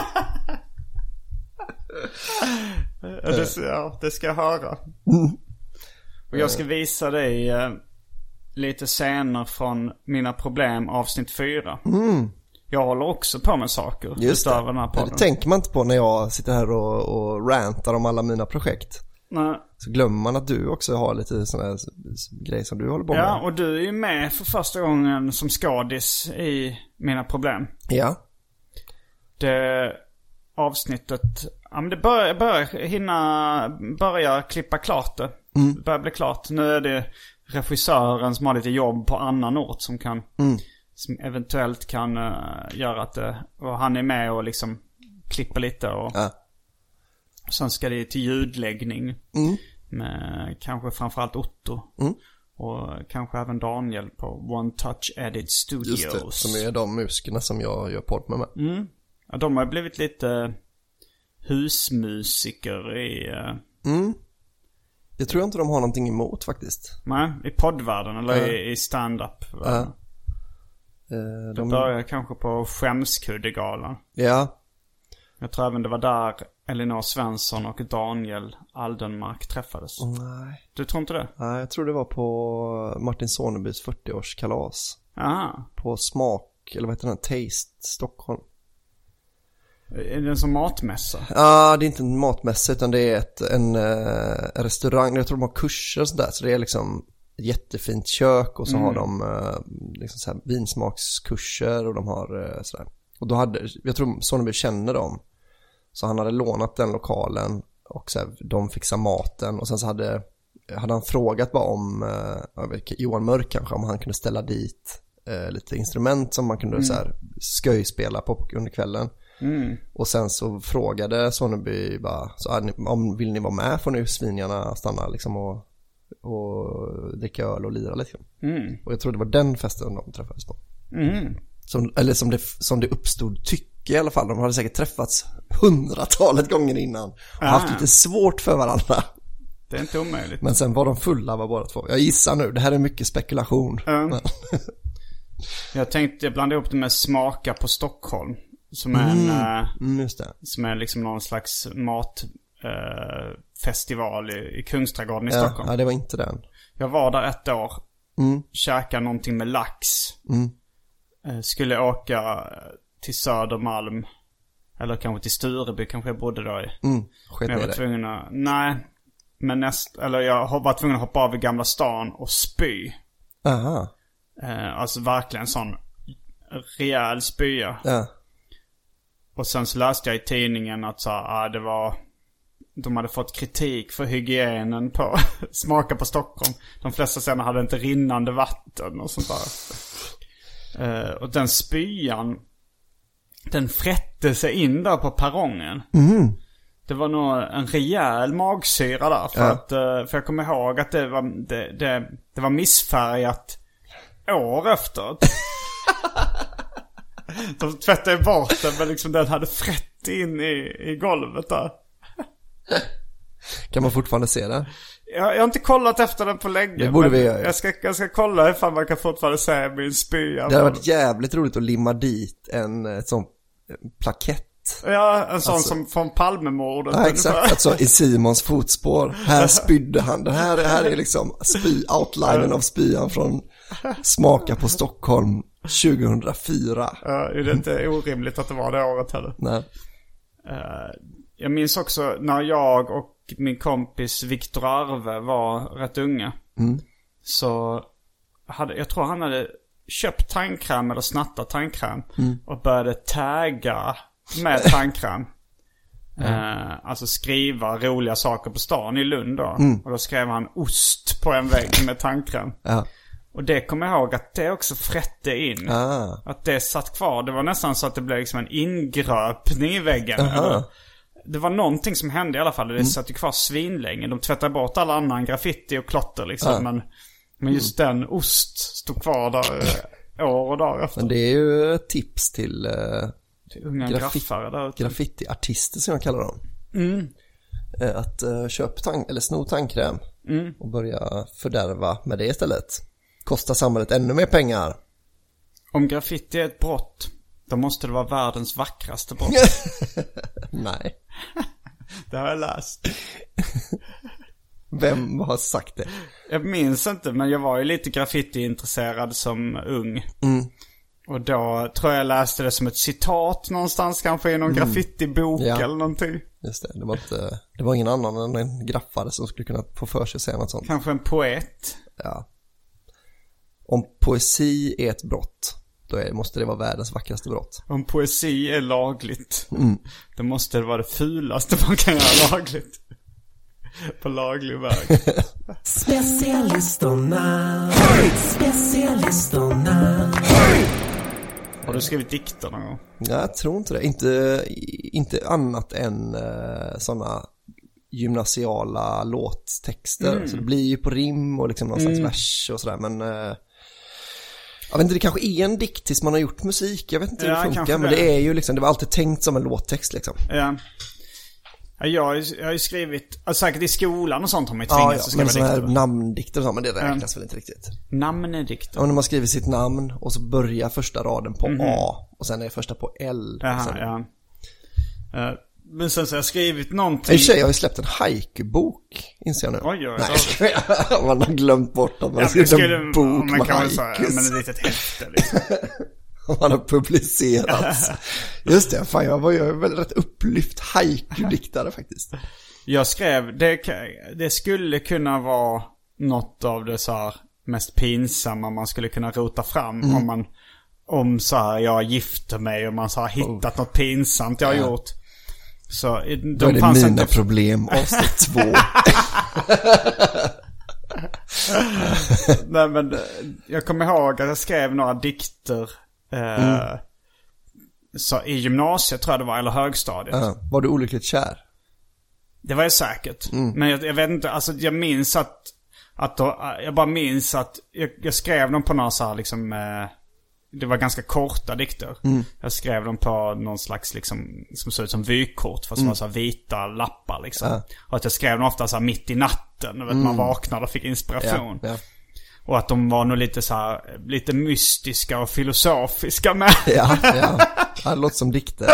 Ja, det, ja, det ska jag höra. Mm. Och jag ska visa dig eh, lite scener från Mina problem avsnitt fyra. Mm. Jag håller också på med saker. Just det. Den här podden. Det tänker man inte på när jag sitter här och, och rantar om alla mina projekt. Nej. Så glömmer man att du också har lite sådana här grejer som du håller på med. Ja, och du är ju med för första gången som skadis i Mina problem. Ja. Det avsnittet, ja men det börjar, börjar hinna, börja klippa klart det. Mm. Det börjar bli klart. Nu är det regissören som har lite jobb på annan ort som kan... Mm. Som eventuellt kan uh, göra att det, och han är med och liksom klipper lite och ja. Sen ska det till ljudläggning mm. med kanske framförallt Otto mm. och kanske även Daniel på One Touch Edit Studios. Just det, som är de musikerna som jag gör podd med. med. Mm. Ja, de har blivit lite husmusiker i... Uh... Mm. Jag tror inte de har någonting emot faktiskt. Nej, i poddvärlden eller uh. i, i stand-up. Uh. De, de börjar kanske på Skämskuddegalan. Ja. Jag tror även det var där Elinor Svensson och Daniel Aldenmark träffades. Oh, nej. Du tror inte det? Nej, jag tror det var på Martin Sonebys fyrtioårskalas. Aha. På Smak, eller vad heter den? Taste Stockholm. Är det en som matmässa? Ja, ah, det är inte en matmässa utan det är ett, en uh, restaurang. Jag tror de har kurser och sådär. Så det är liksom ett jättefint kök och så mm. har de uh, liksom så här vinsmakskurser och de har uh, sådär. Och då hade, jag tror Sonneby känner dem. Så han hade lånat den lokalen och så här, de fixade maten. Och sen så hade, hade han frågat bara om uh, Johan Mörk kanske, om han kunde ställa dit uh, lite instrument som man kunde mm. så här, sköjspela på under kvällen. Mm. Och sen så frågade Sonneby bara, så, om vill ni vara med får nu svinjarna stanna liksom och, och dricka öl och lira lite. Mm. Och jag tror det var den festen de träffades på. Mm. Som, eller som det, som det uppstod tycke i alla fall. De hade säkert träffats hundratalet gånger innan och ah. haft lite svårt för varandra. Det är inte omöjligt. Men sen var de fulla var båda två. Jag gissar nu, det här är mycket spekulation. Mm. Jag tänkte blanda ihop det med Smaka på Stockholm. Som är en mm, mm, just det. Som är liksom någon slags matfestival uh, i, i Kungsträdgården i ja, Stockholm. Ja, det var inte den. Jag var där ett år. Mm. Käkade någonting med lax. Mm. Uh, skulle åka till Södermalm. Eller kanske till Stureby, kanske jag bodde då i. Mm, men jag var tvungen att, nej. Men näst, eller jag var tvungen att hoppa av i Gamla stan och spy. Aha. Uh, alltså verkligen sån rejäl spya. Ja. Och sen så läste jag i tidningen att så, ah, det var, de hade fått kritik för hygienen på Smaka på Stockholm. De flesta scener hade inte rinnande vatten och sånt där. Uh, och den spyan, den frätte sig in där på perrongen. Mm. Det var nog en rejäl magsyra där. För, ja. att, uh, för jag kommer ihåg att det var, det, det, det var missfärgat år efter. De tvättade bort den, men liksom den hade frätt in i, i golvet där. Kan man fortfarande se det? Jag, jag har inte kollat efter den på länge. Det borde vi göra. Jag ska, jag ska kolla ifall man kan fortfarande se min spya. Det hade varit jävligt roligt att limma dit en, en sån plakett. Ja, en sån alltså, som från Palmemordet. Ja, exakt. Alltså i Simons fotspår. Här spydde han. Det här, här är liksom spy, outlinen av spyan från Smaka på Stockholm tjugohundrafyra. Ja, är det inte orimligt att det var det året heller? Nej. Uh, jag minns också när jag och min kompis Viktor Arve var rätt unga. Mm. Så hade, jag tror han hade köpt tandkräm eller snattat tandkräm. Mm. Och började tagga med tandkräm. Mm. Uh, alltså skriva roliga saker på stan i Lund då. Mm. Och då skrev han ost på en vägg med tandkräm. Ja. Och det kommer jag ihåg att det också frätte in. Ah. Att det satt kvar. Det var nästan så att det blev liksom en ingröpning i väggen. Eller, det var någonting som hände i alla fall. Det mm. satt ju kvar svinlänge. De tvättade bort alla annan graffiti och klotter liksom. Ah. Men, men just mm. den ost stod kvar där år och dagar efter. Men det är ju ett tips till, uh, till unga graffare där ute. Graffiti-artister som jag kallar dem. Mm. Uh, att uh, köpa tank- eller sno tandkräm mm. och börja fördärva med det istället. Kostar samhället ännu mer pengar. Om graffiti är ett brott, då måste det vara världens vackraste brott. Nej. Det har jag läst. Vem har sagt det? Jag minns inte, men jag var ju lite graffiti-intresserad som ung. Mm. Och då tror jag läste det som ett citat någonstans, kanske i någon mm. graffitibok ja. eller någonting. Just det, det var, inte, det var ingen annan än en graffare som skulle kunna få för sig säga något sånt. Kanske en poet. Ja. Om poesi är ett brott, då är, måste det vara världens vackraste brott. Om poesi är lagligt, mm. då måste det vara det fulaste man kan göra lagligt. På laglig väg. Specialisterna. Specialisterna. Har du skrivit dikter någon gång? Ja, jag tror inte det. Inte, inte annat än uh, sådana gymnasiala låttexter. Mm. Så det blir ju på rim och liksom någon slags mm. vers och sådär. Men uh, jag vet inte, det kanske är en dikt tills man har gjort musik. Jag vet inte hur ja, det funkar. Men det. det är ju liksom, det var alltid tänkt som en låttext liksom. Ja. Jag har, ju, jag har ju skrivit, alltså säkert i skolan och sånt har man ju tvingats ja, ja, att skriva men sådana här dikter. namndikter och så, men det räknas mm. väl inte riktigt. Namndikter? Ja, när man skriver sitt namn och så börjar första raden på mm. A och sen är första på L. Jaha, sen... ja. Uh, men sen så har jag skrivit någonting. I tjej har ju släppt en haiku-bok, inser jag nu. Oj, oj, Nej, man har glömt bort att man ja, har skrivit en bok man med kan haikus. Säga, men det är ett häfte liksom. han har publicerats. Just det, fan jag var ju väl rätt upplyft haiku-diktare faktiskt. Jag skrev, det, det skulle kunna vara något av det så här mest pinsamma man skulle kunna rota fram mm. om man, om så här jag gifter mig och man så har hittat oh. något pinsamt jag har ja. gjort. Så de då är det mina inte... problem, avsnitt två. Nej men jag kommer ihåg att jag skrev några dikter eh, mm. så i gymnasiet tror jag det var, eller högstadiet. Uh, var du olyckligt kär? Det var jag säkert. Mm. Men jag, jag vet inte, alltså jag minns att, att då, jag bara minns att jag, jag skrev dem på några så här liksom eh, det var ganska korta dikter. Mm. Jag skrev dem på någon slags liksom, som såg ut som vykort fast mm. var så här vita lappar liksom. Uh. Och att jag skrev dem ofta så här mitt i natten, vet, mm. man vaknade och fick inspiration. Yeah, yeah. Och att de var nog lite så här, lite mystiska och filosofiska med. Ja, ja. Det låter som dikter.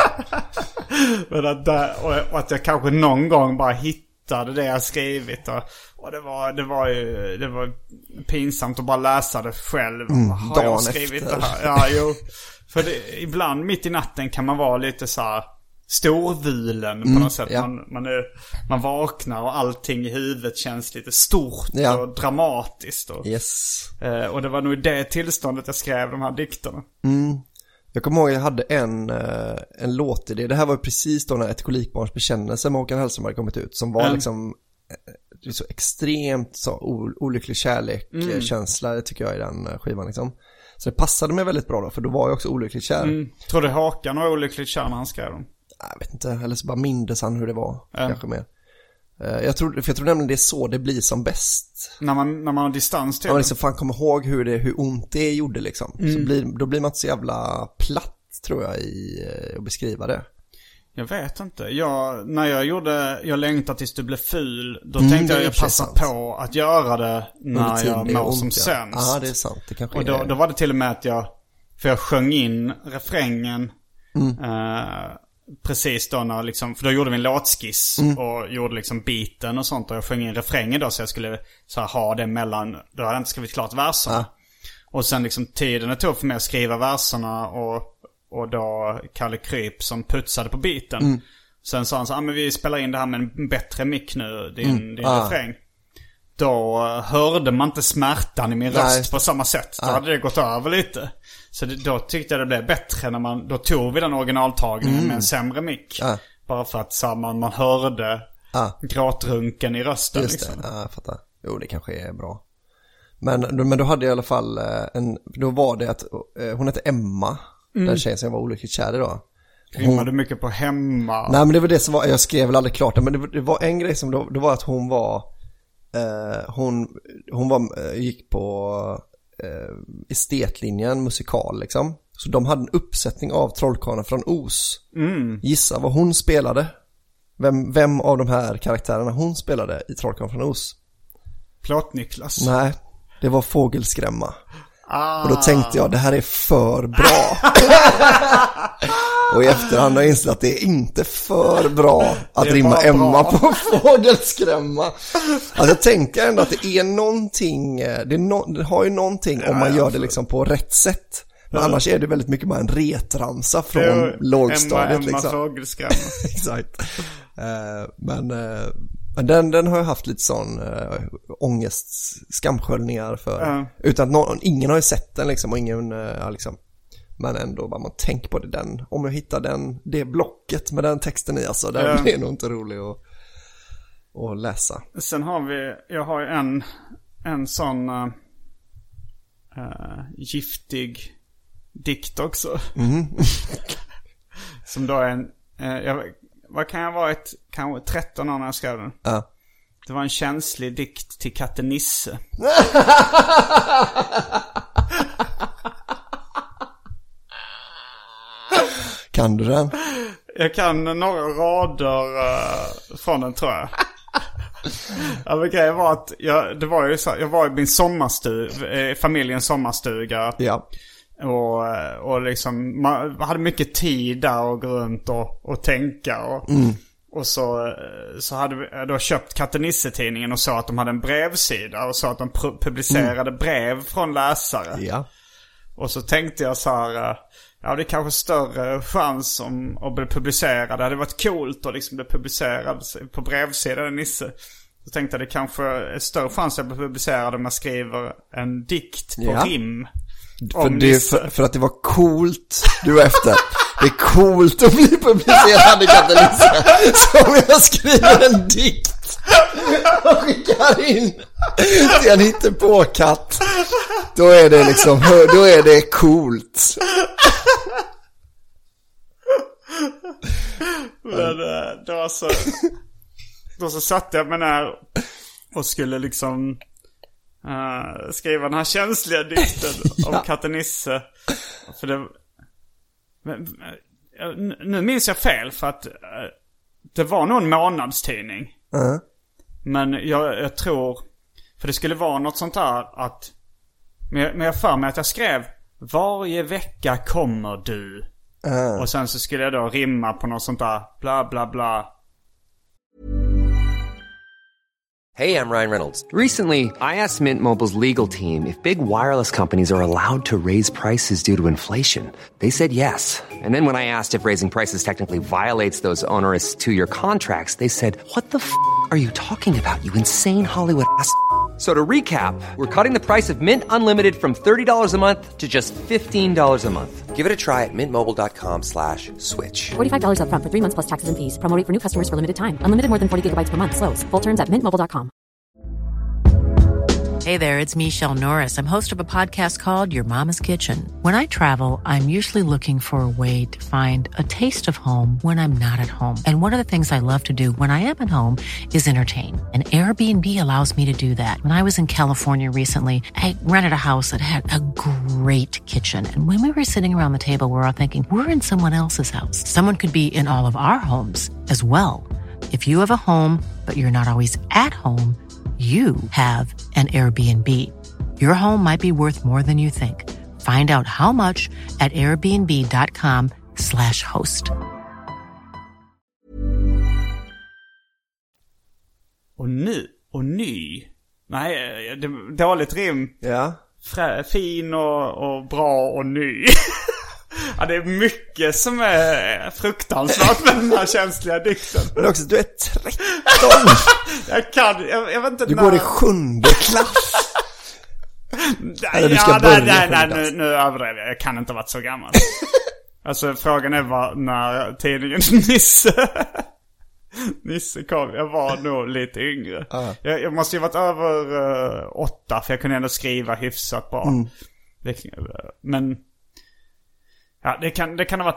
Men att, och att jag kanske någon gång bara hittade det jag skrivit. Och, och det var det var ju det var pinsamt att bara läsa det själv. Mm, har jag skrivit efter. Det här? Ja, jo. För det, ibland mitt i natten kan man vara lite så här storvulen på mm, något sätt. Ja. Man, man, är, man vaknar och allting i huvudet känns lite stort ja. och dramatiskt. Och, yes. eh, och det var nog i det tillståndet jag skrev de här dikterna. Mm. Jag kommer ihåg att jag hade en, en låtidé. Det här var precis då när Ett kolikbarns bekännelse med Håkan Hellström hade kommit ut. Som var mm. liksom så extremt så olycklig kärlek-känsla mm. tycker jag i den skivan liksom. Så det passade mig väldigt bra då, för då var jag också olyckligt kär. Mm. Tror du Håkan var olyckligt kär när han skrev dem? Jag vet inte, eller så bara mindes han hur det var. Mm. Kanske mer. Jag tror, för jag tror nämligen det är så det blir som bäst. När man, när man har distans till det. Ja, man liksom fan kommer ihåg hur, det, hur ont det gjorde liksom. Mm. Så blir, då blir man inte så jävla platt tror jag i att beskriva det. Jag vet inte. Jag, när jag gjorde Jag längtar tills du blev ful, då mm, tänkte jag jag passa på att göra det när jag mår som ont, sämst. Ja, det är sant. Det kanske och då, är... då var det till och med att jag, för jag sjöng in refrängen mm. eh, precis då när liksom, för då gjorde vi en låtskiss mm. och gjorde liksom beaten och sånt, och jag sjöng in refrängen då så jag skulle så här, ha det mellan, då hade jag inte skrivit klart verserna. Ja. Och sen liksom tiden det tog för mig att skriva verserna och och då Kalle Kryp som putsade på beaten. Mm. Sen sa han så, ah, men vi spelar in det här med en bättre mick nu, din, mm. din ah. refräng. Då hörde man inte smärtan i min röst Nej. på samma sätt. Då ah. hade det gått över lite. Så det, då tyckte jag det blev bättre när man, då tog vi den originaltagningen mm. med en sämre mick. Ah. Bara för att så, man, man hörde ah. gråtrunken i rösten. Just liksom. det, ja, jag fattar. Jo, det kanske är bra. Men, men då hade jag i alla fall en, då var det att hon hette Emma. Mm. Den tjejen som jag var olyckligt kär i då. Rimmade hon... mycket på hemma. Nej, men det var det som var, jag skrev väl aldrig klart det, men det, det var en grej som då, det var att hon var eh, hon, hon var, gick på eh, estetlinjen musikal liksom. Så de hade en uppsättning av Trollkarlen från Oz. Mm. Gissa vad hon spelade. Vem, vem av de här karaktärerna hon spelade i Trollkarlen från Oz? Plåt-Niklas. Nej, det var Fågelskrämma. Ah. Och då tänkte jag, det här är för bra. Och i efterhand har jag insett att det är inte för bra att rimma Emma bra. På Fågelskrämma. Alltså jag tänker ändå att det är någonting, det, är no, det har ju någonting ja, om man gör det liksom på rätt sätt. Men ja. Annars är det väldigt mycket bara en retramsa från jo, lågstadiet. Emma, Emma liksom. Fågelskrämma. Exakt. Uh, men... Uh, Men den, den har jag haft lite sån äh, ångest, skamsköljningar för. Uh. Utan att någon, ingen har ju sett den liksom, och ingen, äh, liksom. Men ändå, bara man tänker på det, den, om jag hittar den, det blocket med den texten i, alltså, den uh. är nog inte rolig att, att läsa. Sen har vi, jag har ju en, en sån äh, giftig dikt också. Mm. Som då är en, äh, jag vad kan jag vara ett, kanske tretton år när jag skrev den? Ja. Det var en känslig dikt till katten Nisse. Kan du den? Jag kan några rader uh, från den tror jag. Ja, men grejen var att jag, det var ju så, jag var i min sommarstuga, eh, familjens sommarstuga. Ja. Och, och liksom man hade mycket tid där och gå runt och, och tänka och, mm. och så, så hade vi då köpt Katten Nisse-tidningen och så att de hade en brevsida och så att de publicerade mm. brev från läsare. Ja. Och så tänkte jag så här, ja, det är kanske större chans om att bli publicerad. Det hade varit coolt att liksom bli publicerad på brevsidan av Nisse. Så tänkte jag det kanske är större chans att bli publicerad om jag skriver en dikt på ja. rim. För, det, för, för att det var coolt du var efter. Det är coolt att bli publicerad i Katalisa. Så om jag skriver en dikt och skickar in till en hittepåkatt, då är det liksom, då är det coolt. Men då så, då så satt jag med den här och skulle liksom uh, skriva den här känsliga dikten ja. om katten Nisse. För det, men, nu minns jag fel för att uh, det var nog en månadstidning. Uh-huh. Men jag, jag tror, för det skulle vara något sånt där att, men jag för mig att jag skrev varje vecka kommer du. Uh. Och sen så skulle jag då rimma på något sånt där bla bla bla. Hey, I'm Ryan Reynolds. Recently, I asked Mint Mobile's legal team if big wireless companies are allowed to raise prices due to inflation. They said yes. And then when I asked if raising prices technically violates those onerous two-year contracts, they said, what the f*** are you talking about, you insane Hollywood ass f- So to recap, we're cutting the price of Mint Unlimited from thirty dollars a month to just fifteen dollars a month. Give it a try at mintmobile.com slash switch. forty-five dollars up front for three months plus taxes and fees. Promo rate for new customers for limited time. Unlimited more than forty gigabytes per month. Slows full terms at mint mobile dot com. Hey there, it's Michelle Norris. I'm host of a podcast called Your Mama's Kitchen. When I travel, I'm usually looking for a way to find a taste of home when I'm not at home. And one of the things I love to do when I am at home is entertain. And Airbnb allows me to do that. When I was in California recently, I rented a house that had a great kitchen. And when we were sitting around the table, we were all thinking, we're in someone else's house. Someone could be in all of our homes as well. If you have a home, but you're not always at home, you have an Airbnb. Your home might be worth more than you think. Find out how much at airbnb.com slash host. Och nu, och ny. Nej, det, dåligt rim. Ja. Frä, fin och, och bra och ny. Ja, det är mycket som är fruktansvärt med den här känsliga dikten. Men också, du är tretton. Jag kan, jag, jag vet inte du när... går i sjunde klass. Nej, Eller du ska ja, börja nej, nej, nej, nu, nu överdriver jag. Jag kan inte ha varit så gammal. Alltså, frågan är vad, när tidningen Nisse... Nisse kom, jag var nog lite yngre. Uh. Jag, jag måste ju varit över uh, åtta, för jag kunde ändå skriva hyfsat bra. Mm. Det, men... Ja, det kan, det kan ha varit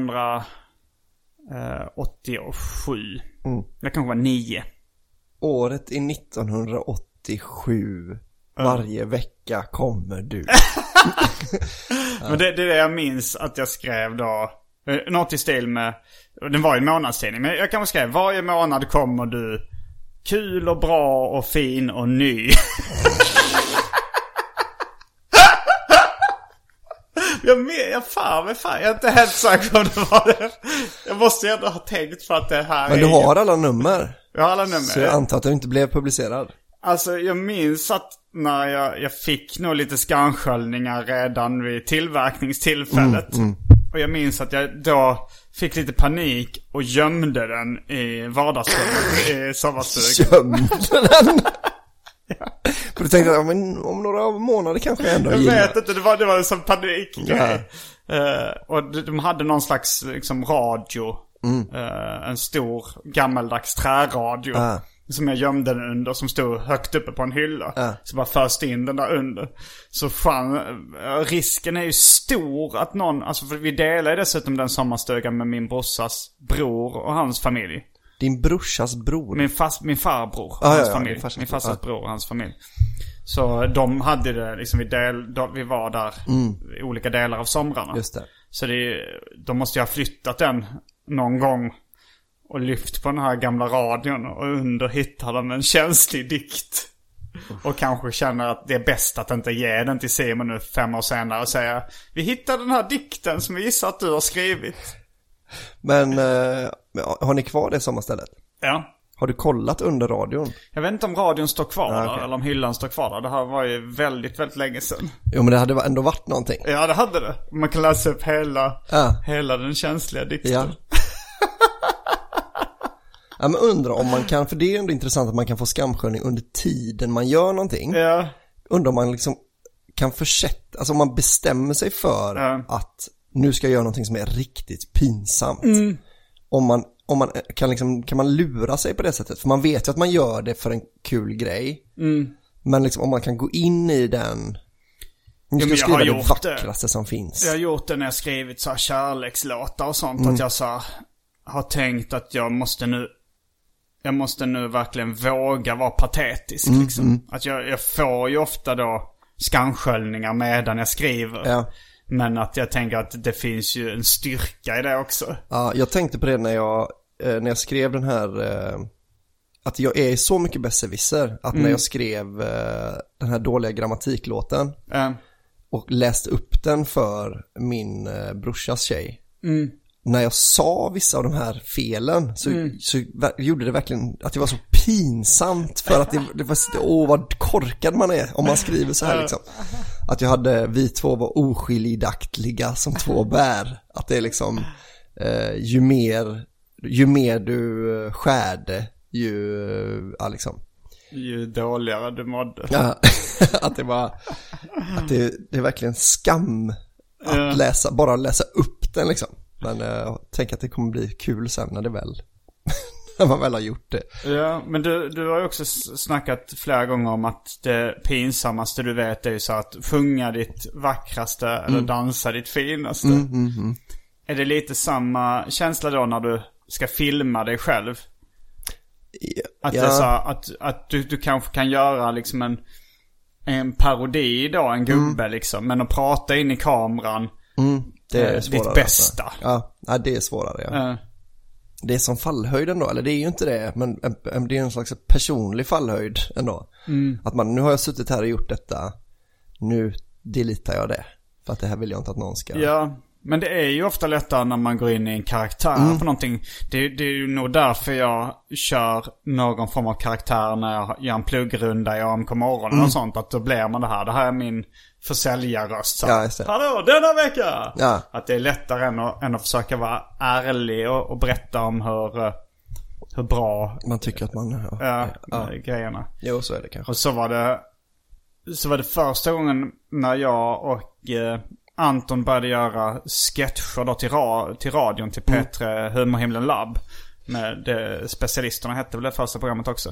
nittonhundraåttiosju. Mm. Det kan vara nio. Året är nittonhundraåttiosju. Mm. Varje vecka kommer du. Ja. Men det, det är det jag minns att jag skrev då. Något i stil med, den var ju en månadstidning, men jag kan väl skriva, varje månad kommer du kul och bra och fin och ny. Jag med, jag fan, jag fan, jag är inte helt säker om det var det. Jag måste ju ändå ha tänkt för att det här. Men du är... har alla nummer. Jag har alla nummer. Så jag antar att du inte blev publicerad. Alltså, jag minns att när jag, jag fick nog lite skannsköljningar redan vid tillverkningstillfället. Mm, mm. Och jag minns att jag då fick lite panik och gömde den i vardagsrummet i sommarstugan. Gömde den? Ja. För du tänkte att men, om några månader kanske ändå jag gillar. Jag vet inte, det var, det var en sån panikgrej. Ja. Uh, och de, de hade någon slags liksom, radio. Mm. Uh, en stor gammaldags träradio. Ah. Som jag gömde den under, som stod högt uppe på en hylla. Ah. Så bara först in den där under. Så fan, uh, risken är ju stor att någon, alltså för vi delar dessutom den sommarstugan med min brorsas bror och hans familj. Din brorsas bror? Min, fast, min farbror och ah, hans ja, ja, familj. Min farsas bror och hans familj. Så de hade det liksom, vi, del, de, vi var där mm. i olika delar av somrarna. Just det. Så det, de måste ju ha flyttat den någon gång och lyft på den här gamla radion och under hittar de en känslig dikt. Och kanske känner att det är bäst att inte ge den till Simon nu fem år senare och säga, vi hittade den här dikten som vi gissar att du har skrivit. Men äh, har ni kvar det sommarstället? Ja. Har du kollat under radion? Jag vet inte om radion står kvar ah, där, okay. eller om hyllan står kvar där. Det här var ju väldigt, väldigt länge sedan. Jo, men det hade ändå varit någonting. Ja, det hade det. Man kan läsa upp hela, ja. hela den känsliga dikten. Ja. Ja, men undrar om man kan, för det är ju ändå intressant att man kan få skamsköljning under tiden man gör någonting. Ja. Undrar om man liksom kan försätta, alltså om man bestämmer sig för ja. att nu ska jag göra någonting som är riktigt pinsamt. Mm. Om man, om man kan liksom, kan man lura sig på det sättet? För man vet ju att man gör det för en kul grej. Mm. Men liksom om man kan gå in i den, nu ska jo, skriva det vackraste det. som finns. Jag har gjort det när jag skrivit så här kärlekslåtar och sånt. Mm. Att jag så här, har tänkt att jag måste nu Jag måste nu verkligen våga vara patetisk mm, liksom. Mm. Att jag, jag får ju ofta då skamsköljningar medan jag skriver. Ja. Men att jag tänker att det finns ju en styrka i det också. Ja, jag tänkte på det när jag, eh, när jag skrev den här, eh, att jag är så mycket besserwisser att mm. när jag skrev eh, den här dåliga grammatiklåten mm. och läste upp den för min eh, brorsas tjej. Mm. När jag sa vissa av de här felen så, mm. så gjorde det verkligen att det var så pinsamt för att det, det var så, åh vad korkad man är om man skriver så här liksom. Att jag hade, vi två var oskiljaktiga som två bär. Att det är liksom, eh, ju mer ju mer du skärde, ju, ja liksom. Ju dåligare du mådde. Ja, att det var, att det, det är verkligen skam att ja. läsa, bara läsa upp den liksom. Men jag tänker att det kommer bli kul sen när det väl när man väl har gjort det. Ja, men du, du har ju också snackat flera gånger om att det pinsammaste du vet är ju så att sjunga ditt vackraste mm. eller dansa ditt finaste. Mm, mm, mm. Är det lite samma känsla då när du ska filma dig själv? Ja. Att, det är så, att, att du, du kanske kan göra liksom en, en parodi då, en gubbe mm. liksom. Men att prata in i kameran mm. det är svårare, ditt bästa. Alltså. Ja, ja, det är svårare. Ja. Uh. Det är som fallhöjd ändå, eller det är ju inte det, men det är en slags personlig fallhöjd ändå. Mm. Att man, nu har jag suttit här och gjort detta, nu deletar jag det. För att det här vill jag inte att någon ska... Ja, men det är ju ofta lättare när man går in i en karaktär mm. på någonting. Det, det är ju nog därför jag kör någon form av karaktär när jag gör en pluggrunda i A M K morgon mm. och sånt. Att då blir man det här, det här är min försäljarröst. Så. Ja, just det. Hallå, denna vecka! Ja. Att det är lättare än att, än att försöka vara ärlig och, och berätta om hur, hur bra man tycker att man ja, ja, ja. grejerna. Jo, så är det kanske. Och så var det, så var det första gången när jag och eh, Anton började göra sketcher då till, ra, till radion, till P tre mm. Humorhimlen Lab. Med det, specialisterna hette väl det första programmet också.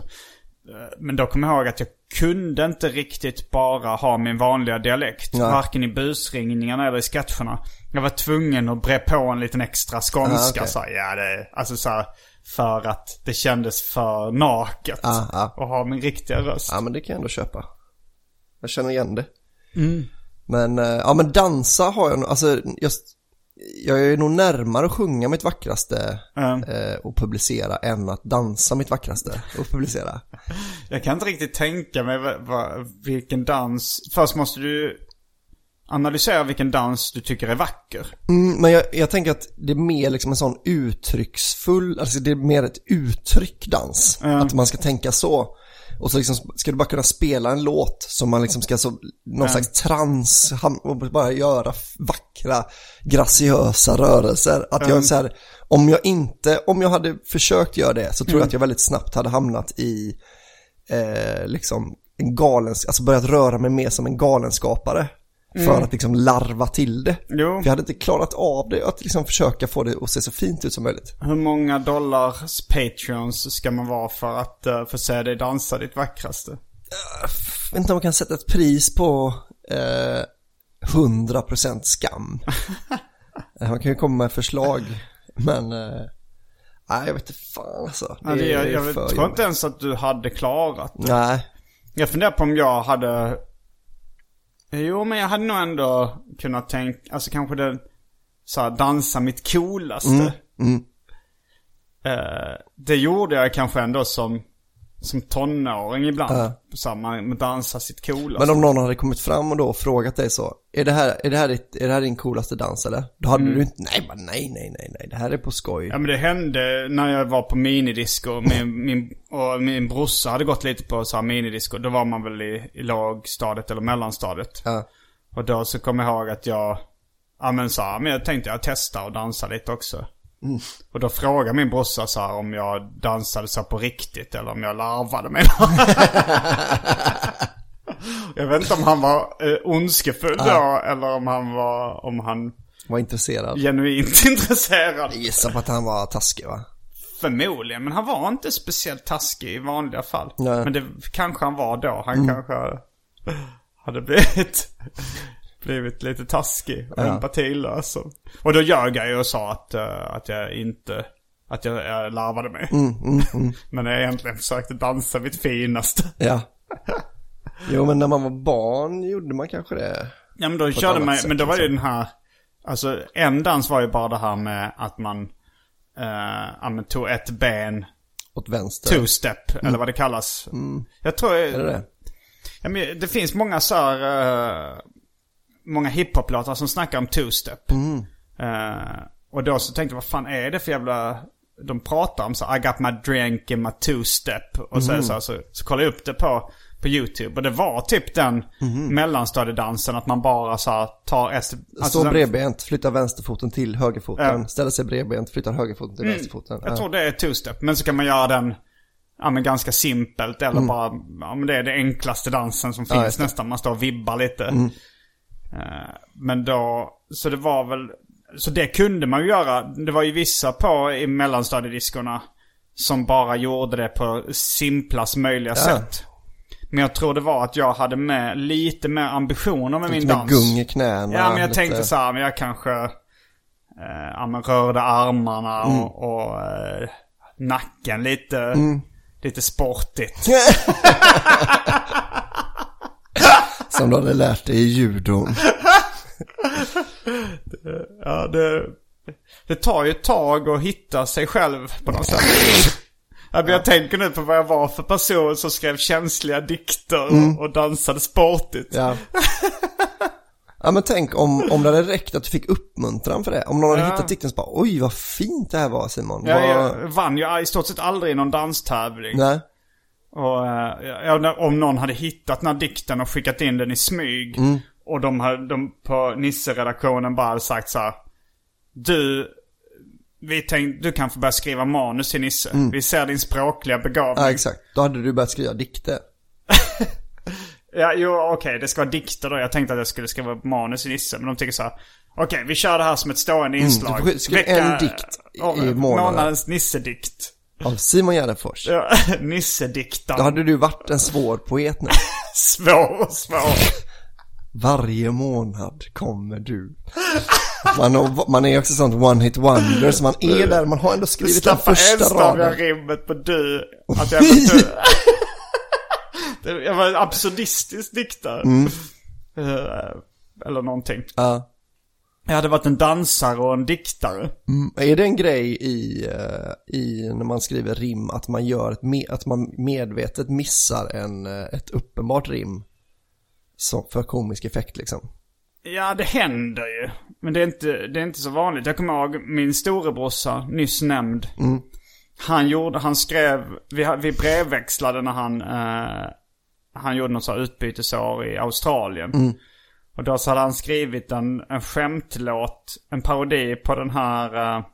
Men då kom jag ihåg att jag kunde inte riktigt bara ha min vanliga dialekt. Nej. Varken i busringningarna eller i sketcherna. Jag var tvungen att bre på en liten extra skånska. Ah, okay. Så, ja, det, alltså så här, för att det kändes för naket ah, ah. att ha min riktiga röst. Ja, men det kan jag ändå köpa. Jag känner igen det. Mm. Men, ja men dansa har jag nog, alltså just, jag är nog närmare att sjunga mitt vackraste mm. eh, och publicera än att dansa mitt vackraste och publicera. Jag kan inte riktigt tänka mig v- v- vilken dans, först måste du analysera vilken dans du tycker är vacker. Mm, men jag, jag tänker att det är mer liksom en sån uttrycksfull, alltså det är mer ett uttryck dans. Mm. Att man ska tänka så. Och så liksom ska du bara kunna spela en låt som man liksom ska så någon mm. slags trans och bara göra vackra graciösa rörelser. Att mm. jag så här, om jag inte om jag hade försökt göra det så tror mm. jag att jag väldigt snabbt hade hamnat i eh, liksom en galens, alltså börjat röra mig mer som en galenskapare. Mm. För att liksom larva till det. Jo. För jag hade inte klarat av det. Att liksom försöka få det att se så fint ut som möjligt. Hur många dollars Patreons ska man vara för att uh, få se dig dansa ditt vackraste? Uh, jag vet inte om man kan sätta ett pris på uh, hundra procent skam. uh, man kan ju komma med förslag. Men uh, nej, jag vet inte fan alltså. Det, ja, det, jag jag tror jobbigt. Inte ens att du hade klarat det. Nej. Jag funderar på om jag hade... Jo, men jag hade nog ändå kunnat tänka, alltså kanske det så här, dansa mitt coolaste. Mm, mm. Uh, det gjorde jag kanske ändå som som tonåring ibland. Ja. Så här, man dansar sitt coola. Men om någon hade kommit fram och då frågat dig så, är det här, är det här, ditt, är det här din coolaste dans eller? Då hade mm. du inte, nej, bara, nej, nej, nej, nej, det här är på skoj. Ja, men det hände när jag var på minidisco. Min, min, och min brorsa hade gått lite på så här minidisco. Då var man väl i, i lågstadiet eller mellanstadiet. Ja. Och då så kom jag ihåg att jag, ja men så här, men jag tänkte jag testa och dansa lite också. Mm. Och då frågade min brorsa så här om jag dansade så på riktigt eller om jag larvade mig. Jag vet inte om han var eh, ondskefull då ah. eller om han var om han var intresserad. Genuint intresserad. Jag gissar på att han var taskig, va? Förmodligen, men han var inte speciellt taskig i vanliga fall. Nej. Men det kanske han var då. Han mm. kanske hade blivit blivit lite taskig och ja. empatilös. Och då ljög jag ju och sa att, uh, att jag inte att jag, jag larvade mig. Mm, mm, mm. Men jag egentligen försökte dansa mitt finaste. Ja. Jo, men när man var barn gjorde man kanske det. Ja, men då körde man, sätt, men då var det den här, alltså en dans var ju bara det här med att man uh, tog ett ben åt vänster. Two-step, mm. eller vad det kallas. Mm. Jag tror är det det? Ja, men det finns många så här, uh, många hiphop-låtar som snackar om two-step. Mm. Uh, och då så tänkte jag, vad fan är det för jävla... De pratar om så I got my drink in my two-step. Och så, mm. så, så, så kollade jag upp det på, på YouTube. Och det var typ den mm. mellanstadiedansen att man bara så här, tar ett... Alltså, står bredbent, flyttar vänsterfoten till högerfoten. Uh. Ställer sig bredbent, flyttar högerfoten till mm. vänsterfoten. Jag uh. tror det är two-step. Men så kan man göra den... Ja, men ganska simpelt. Eller mm. bara, ja men det är det enklaste dansen som finns ja, nästan. Man står och vibbar lite. Mm. Uh, men då, så det var väl, så det kunde man ju göra. Det var ju vissa på i mellanstadiediskorna som bara gjorde det på simplast möjliga ja. sätt. Men jag tror det var att jag hade med lite mer ambitioner med min med dans. Gung i knäna. Ja, men jag lite... tänkte så här, men jag kanske uh, ja, men rörde armarna mm. och, och uh, nacken lite... Mm. Lite sportigt. Som du hade lärt dig i judo. det, ja, det, det tar ju ett tag att hitta sig själv på något sätt. Jag, jag tänker nu på vad jag var för person som skrev känsliga dikter mm. och dansade sportigt. Ja. Ja, men tänk om, om det hade räckt att du fick uppmuntran för det. Om någon hade ja. hittat dikten så bara, oj vad fint det här var, Simon. Ja, var... Jag vann ju i stort sett aldrig i någon danstävling. Nej. Och ja, om någon hade hittat den här dikten och skickat in den i smyg mm. och de, hade, de på Nisse-redaktionen bara sagt så här: du, vi tänkte, du kan få börja skriva manus till Nisse. Mm. Vi ser din språkliga begåvning. Ja, exakt. Då hade du börjat skriva dikter. Ja, jo, okej, okay, det ska vara dikter då. Jag tänkte att jag skulle skriva manus i Nisse. Men de tycker så här: okej, okay, vi kör det här som ett stående inslag. Mm, du får skriva en dikt i månaden. Månadens Nisse-dikt. Av Simon Gärdenfors. Ja, Nisse-diktan. Då hade du varit en svår poet nu. Svår, svår. Varje månad kommer du. Man, man är också sånt one hit wonder. Så man är där, man har ändå skrivit den första raden. Jag rimmet på du. Att jag är du. Jag var en absurdistisk diktare. Mm. Eller någonting. Ja. Jag hade varit en dansare och en diktare. Mm. Är det en grej i, i när man skriver rim att man gör ett me- att man medvetet missar en, ett uppenbart rim så för komisk effekt liksom? Ja, det händer ju. Men det är inte, det är inte så vanligt. Jag kommer ihåg min storebrorsa, nyss nämnd. Mm. Han gjorde, han skrev, vi, vi brevväxlade när han eh, han gjorde något så här utbytesår i Australien. Mm. Och då så hade han skrivit en, en skämtlåt, en parodi på den här uh,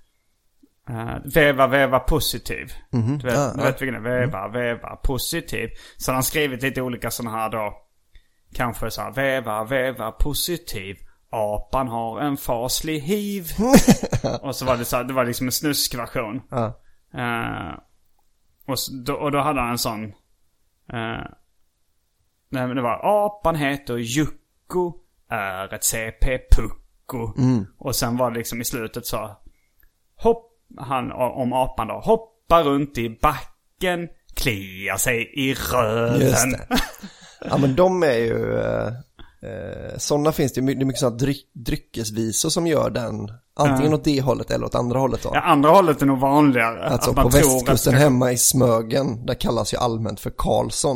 uh, Veva, veva, positiv. Mm-hmm. Du vet, ah, du vet vilken det är? Veva, mm. veva, positiv. Så han har skrivit lite olika sådana här då. Kanske så här, veva, veva, positiv. Apan har en faslig hiv. Och så var det så här, det var liksom en snuskversion. Ah. Uh, och, så, då, och då hade han en sån... Uh, nej, men det var, apan heter Jukko, är ett C P-pucko. Mm. Och sen var det liksom i slutet så, hopp, han om apan då, hoppar runt i backen, kliar sig i röven. Just det. Ja, men de är ju Eh, sådana finns det, det är mycket sådana dryck, dryckesvisor som gör den antingen mm. åt det hållet eller åt andra hållet då. Ja, andra hållet är nog vanligare. Alltså att man på tror västkusten att... hemma i Smögen, där kallas ju allmänt för Karlsson.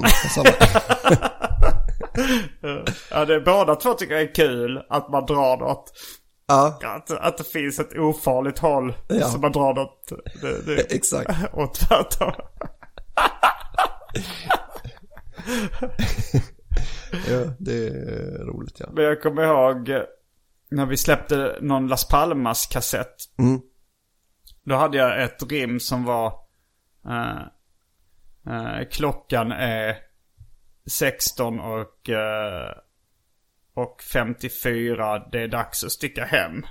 Ja, det är båda två tycker jag är kul att man drar något. Ja. Att, att det finns ett ofarligt håll ja. som man drar något det, det, exakt. åt tvärtom. Ja, det är roligt, ja. Men jag kommer ihåg när vi släppte någon Las Palmas kassett. Mm. Då hade jag ett rim som var uh, uh, klockan är sexton och uh, och femtiofyra, det är dags att sticka hem.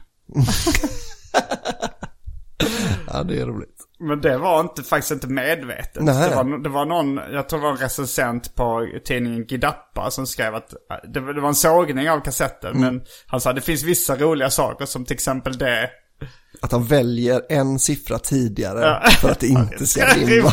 Ja, det är roligt. Men det var inte, faktiskt inte medvetet. Nej. Det var, det var någon, jag tror det var en recensent på tidningen Gidappa som skrev att det, det var en sågning av kassetten. Mm. Men han sa det finns vissa roliga saker som till exempel det. Att han väljer en siffra tidigare ja. För att det inte ska rimma.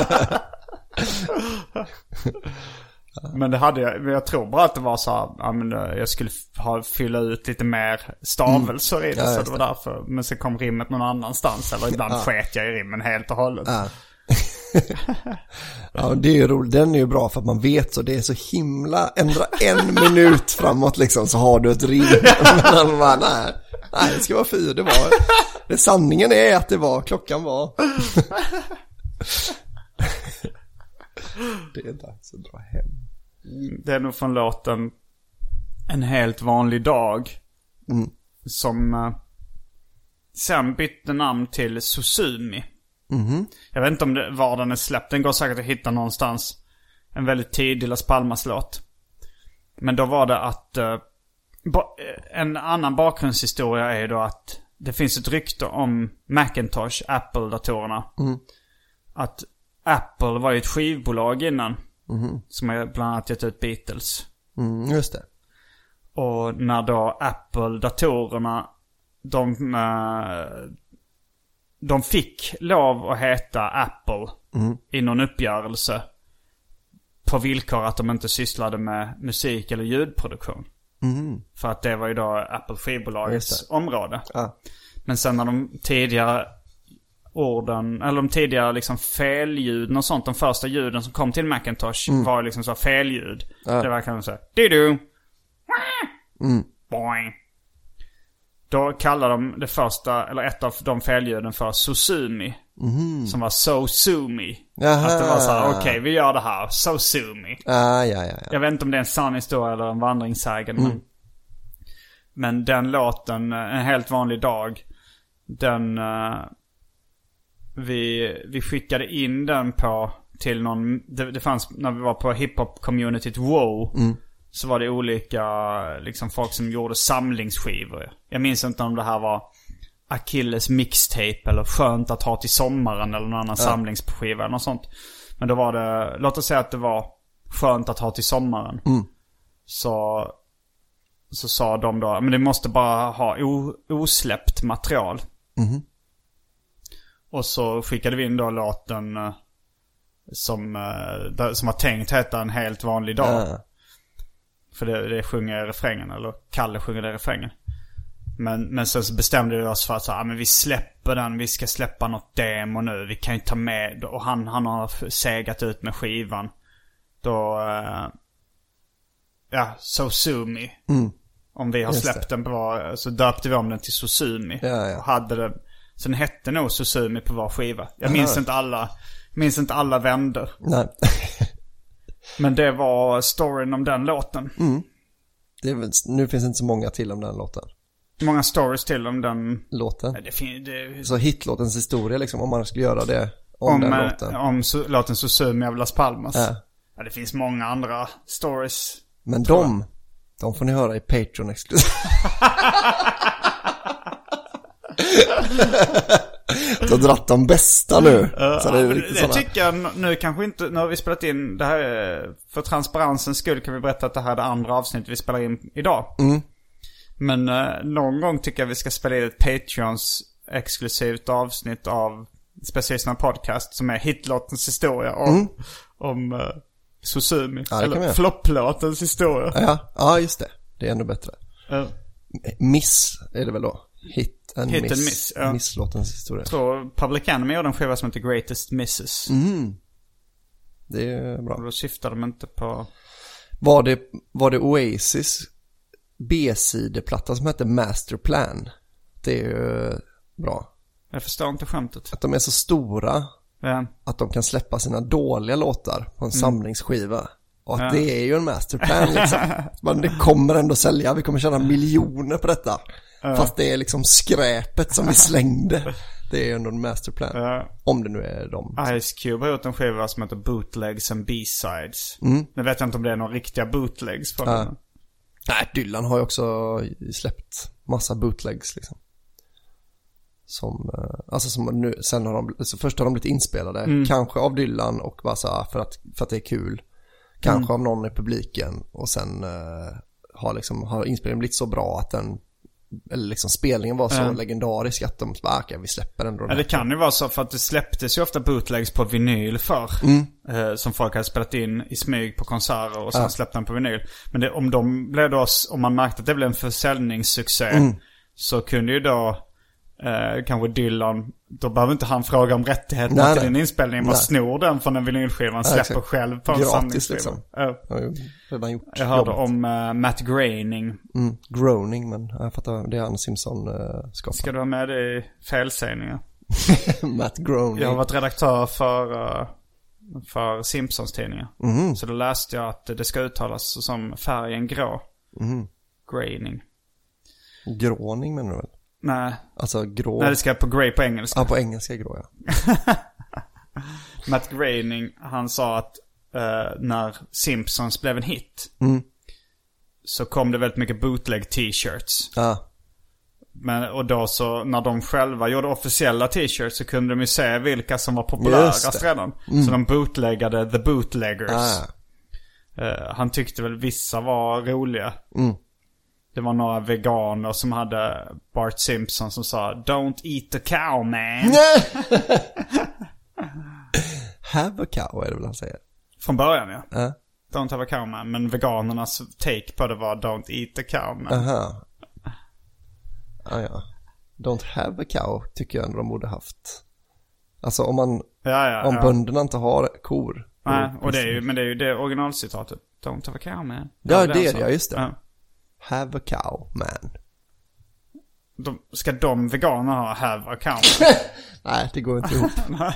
Men det hade jag, jag tror bara att det var så här, ja, men jag skulle ha fylla ut lite mer stavelser mm. i det, ja, så det var därför. Men så kom rimmet någon annanstans, eller ibland ja. Sket jag i rimmen helt och hållet. Ja. Ja, det är ju roligt. Den är ju bra för att man vet så det är så himla, ändra en minut framåt liksom så har du ett rim. Men bara, nej, nej, det ska vara fyra, det var. Det sanningen är att det var, klockan var. Det är dags att dra hem. Det är nog från låten En helt vanlig dag. Mm. Som uh, sen bytte namn till Susumi. Mm-hmm. Jag vet inte om det, var den är släppt. Den går säkert att hitta någonstans. En väldigt tidig Las Palmas-låt. Men då var det att uh, ba- en annan bakgrundshistoria är då att det finns ett rykte om Macintosh, Apple-datorerna. Mm. Att Apple var ju ett skivbolag innan. Mm. Som har bland annat gett ut Beatles. Mm, just det. Och när då Apple-datorerna de, uh, de fick lov att heta Apple mm. i någon uppgörelse på villkor att de inte sysslade med musik eller ljudproduktion. Mm. För att det var ju då Apple skivbolagets område. Ja. Men sen när de tidigare orden, eller de tidigare liksom felljuden och sånt, de första ljuden som kom till Macintosh mm. var liksom så felljud. Ja. Det var kanske så du mm. boing. Då kallar de det första, eller ett av de felljuden för Susumi. Mm. Som var So Sumi. Jaha. Att det var så här, okej, okay, vi gör det här, So Sumi. Ah, ja, ja, ja. Jag vet inte om det är en sann historia eller en vandringssägen. Mm. Men, men den låten, En helt vanlig dag, den uh, vi, vi skickade in den på till någon, det, det fanns när vi var på hiphop-communityt WoW. Mm. Så var det olika liksom folk som gjorde samlingsskivor. Jag minns inte om det här var Achilles mixtape eller Skönt att ha till sommaren eller någon annan ja. Samlingsskiva eller något sånt. Men då var det, låt oss säga att det var Skönt att ha till sommaren. Mm. Så så sa de då, men det måste bara ha o, osläppt material. Mm. Och så skickade vi in då låten uh, som, uh, som var tänkt heta En helt vanlig dag. Ja. För det, det sjunger refrängen, eller Kalle sjunger det refrängen. Men, men sen så bestämde vi oss för att så, ah, men vi släpper den, vi ska släppa något demo nu. Vi kan ju ta med, och han, han har segat ut med skivan. Då, uh, ja, Susumi. Mm. Om vi har Just släppt det. den på, så döpte vi om den till Susumi. Ja, ja. Och hade den, så den hette nog Susumi på var skiva. Jag minns Aha. inte alla, minns inte alla vänder. Nej. Men det var storyn om den låten. Mm. Det är väl, nu finns inte så många till om den låten. Många stories till om den låten. Det fin- det... Så hitlåtens historia liksom, om man skulle göra det om, om den låten. Om su- låten Susumi av Las Palmas. Ja. Ja, det finns många andra stories. Men de, de får ni höra i Patreon exklusivt. Du har dratt de bästa nu. Uh, så det är det, riktigt det såna. tycker jag nu kanske inte. Nu har vi spelat in det här. För transparensens skull kan vi berätta att det här är det andra avsnitt vi spelar in idag. Mm. Men uh, någon gång tycker jag vi ska spela in ett Patreons exklusivt avsnitt av Specialisterna podcast som är hitlåtens historia om, mm. om uh, Susumi. Ja, eller flopplåtens historia. Ja, ja, just det. Det är ännu bättre. Uh. Miss är det väl då? Hit and Hit Miss. And miss ja. Misslåtens historia. Jag tror Public Enemy gjorde en skiva som heter Greatest Misses. Mm. Det är bra. Och då syftar de inte på... Var det, var det Oasis B-sideplatta som hette Masterplan? Det är ju bra. Jag förstår inte skämtet. Att de är så stora ja. att de kan släppa sina dåliga låtar på en mm. samlingsskiva. Och att ja. det är ju en masterplan liksom. Men det kommer ändå sälja. Vi kommer tjäna miljoner på detta. Ja. Fast det är liksom skräpet som vi slängde. Det är ju ändå en masterplan. Ja. Om det nu är de. Ice Cube har gjort en skiva som heter Bootlegs and B-sides. Mm. Nu vet jag inte om det är några riktiga bootlegs på ja. den. Nej, Dylan har ju också släppt massa bootlegs liksom. Som, alltså som nu, sen har de, så först har de blivit inspelade. Mm. Kanske av Dylan och bara så här, för att, för att det är kul. Kanske mm. av någon i publiken. Och sen uh, har liksom, har inspelningen blivit så bra att den, eller liksom spelningen var så mm. legendarisk att de bara, okej, vi släpper den då. Ja, det kan ju vara så, för att det släpptes ju ofta bootlegs på vinyl för mm. eh, som folk hade spelat in i smyg på konserter och sen ja. släppte den på vinyl. Men det, om de blev då, om man märkte att det blev en försäljningssuccé mm. så kunde ju då eh, kanske Dylan, då behöver inte han fråga om rättigheterna nej, till din inspelning. Man snor den från en vinylskiva och släpper ja, själv på en gratis, samlingsskiva. Liksom. Ja. Ja, det gjort. Jag hörde jobbet. om uh, Matt Groening. Mm, Groening, men jag fattar, det är han Simpson uh, skapar. Ska du ha med det i felsägningar? Matt Groening. Jag har varit redaktör för, uh, för Simpsons tidningar. Mm. Så då läste jag att det ska uttalas som färgen grå. Mm. Groening. Gråning menar du väl? Nej. Alltså grå. Nej, det ska på grey på engelska. Ja, på engelska grå, ja. Matt Groening, han sa att uh, när Simpsons blev en hit mm. så kom det väldigt mycket bootleg t-shirts. Ja. Men, och då så, när de själva gjorde officiella t-shirts så kunde de ju se vilka som var populärast redan. Mm. Så de bootleggade the bootleggers. Ah. Uh, han tyckte väl vissa var roliga. Mm. Det var några veganer som hade Bart Simpson som sa "Don't eat the cow, man." Have a cow är det väl han säger. Från början, ja. Uh. Don't have a cow, man. Men veganernas take på det var "Don't eat the cow, man." Aha. Ah, ja. Don't have a cow tycker jag ändå de borde haft. Alltså om man ja, ja, om ja. bönderna inte har kor. Nej, och det är ju, men det är ju det originalcitatet. "Don't have a cow, man." Ja, det är det, ja, just det. Ja. Have a cow, man. De, ska de veganer ha have a cow? Nej, det går inte ihop.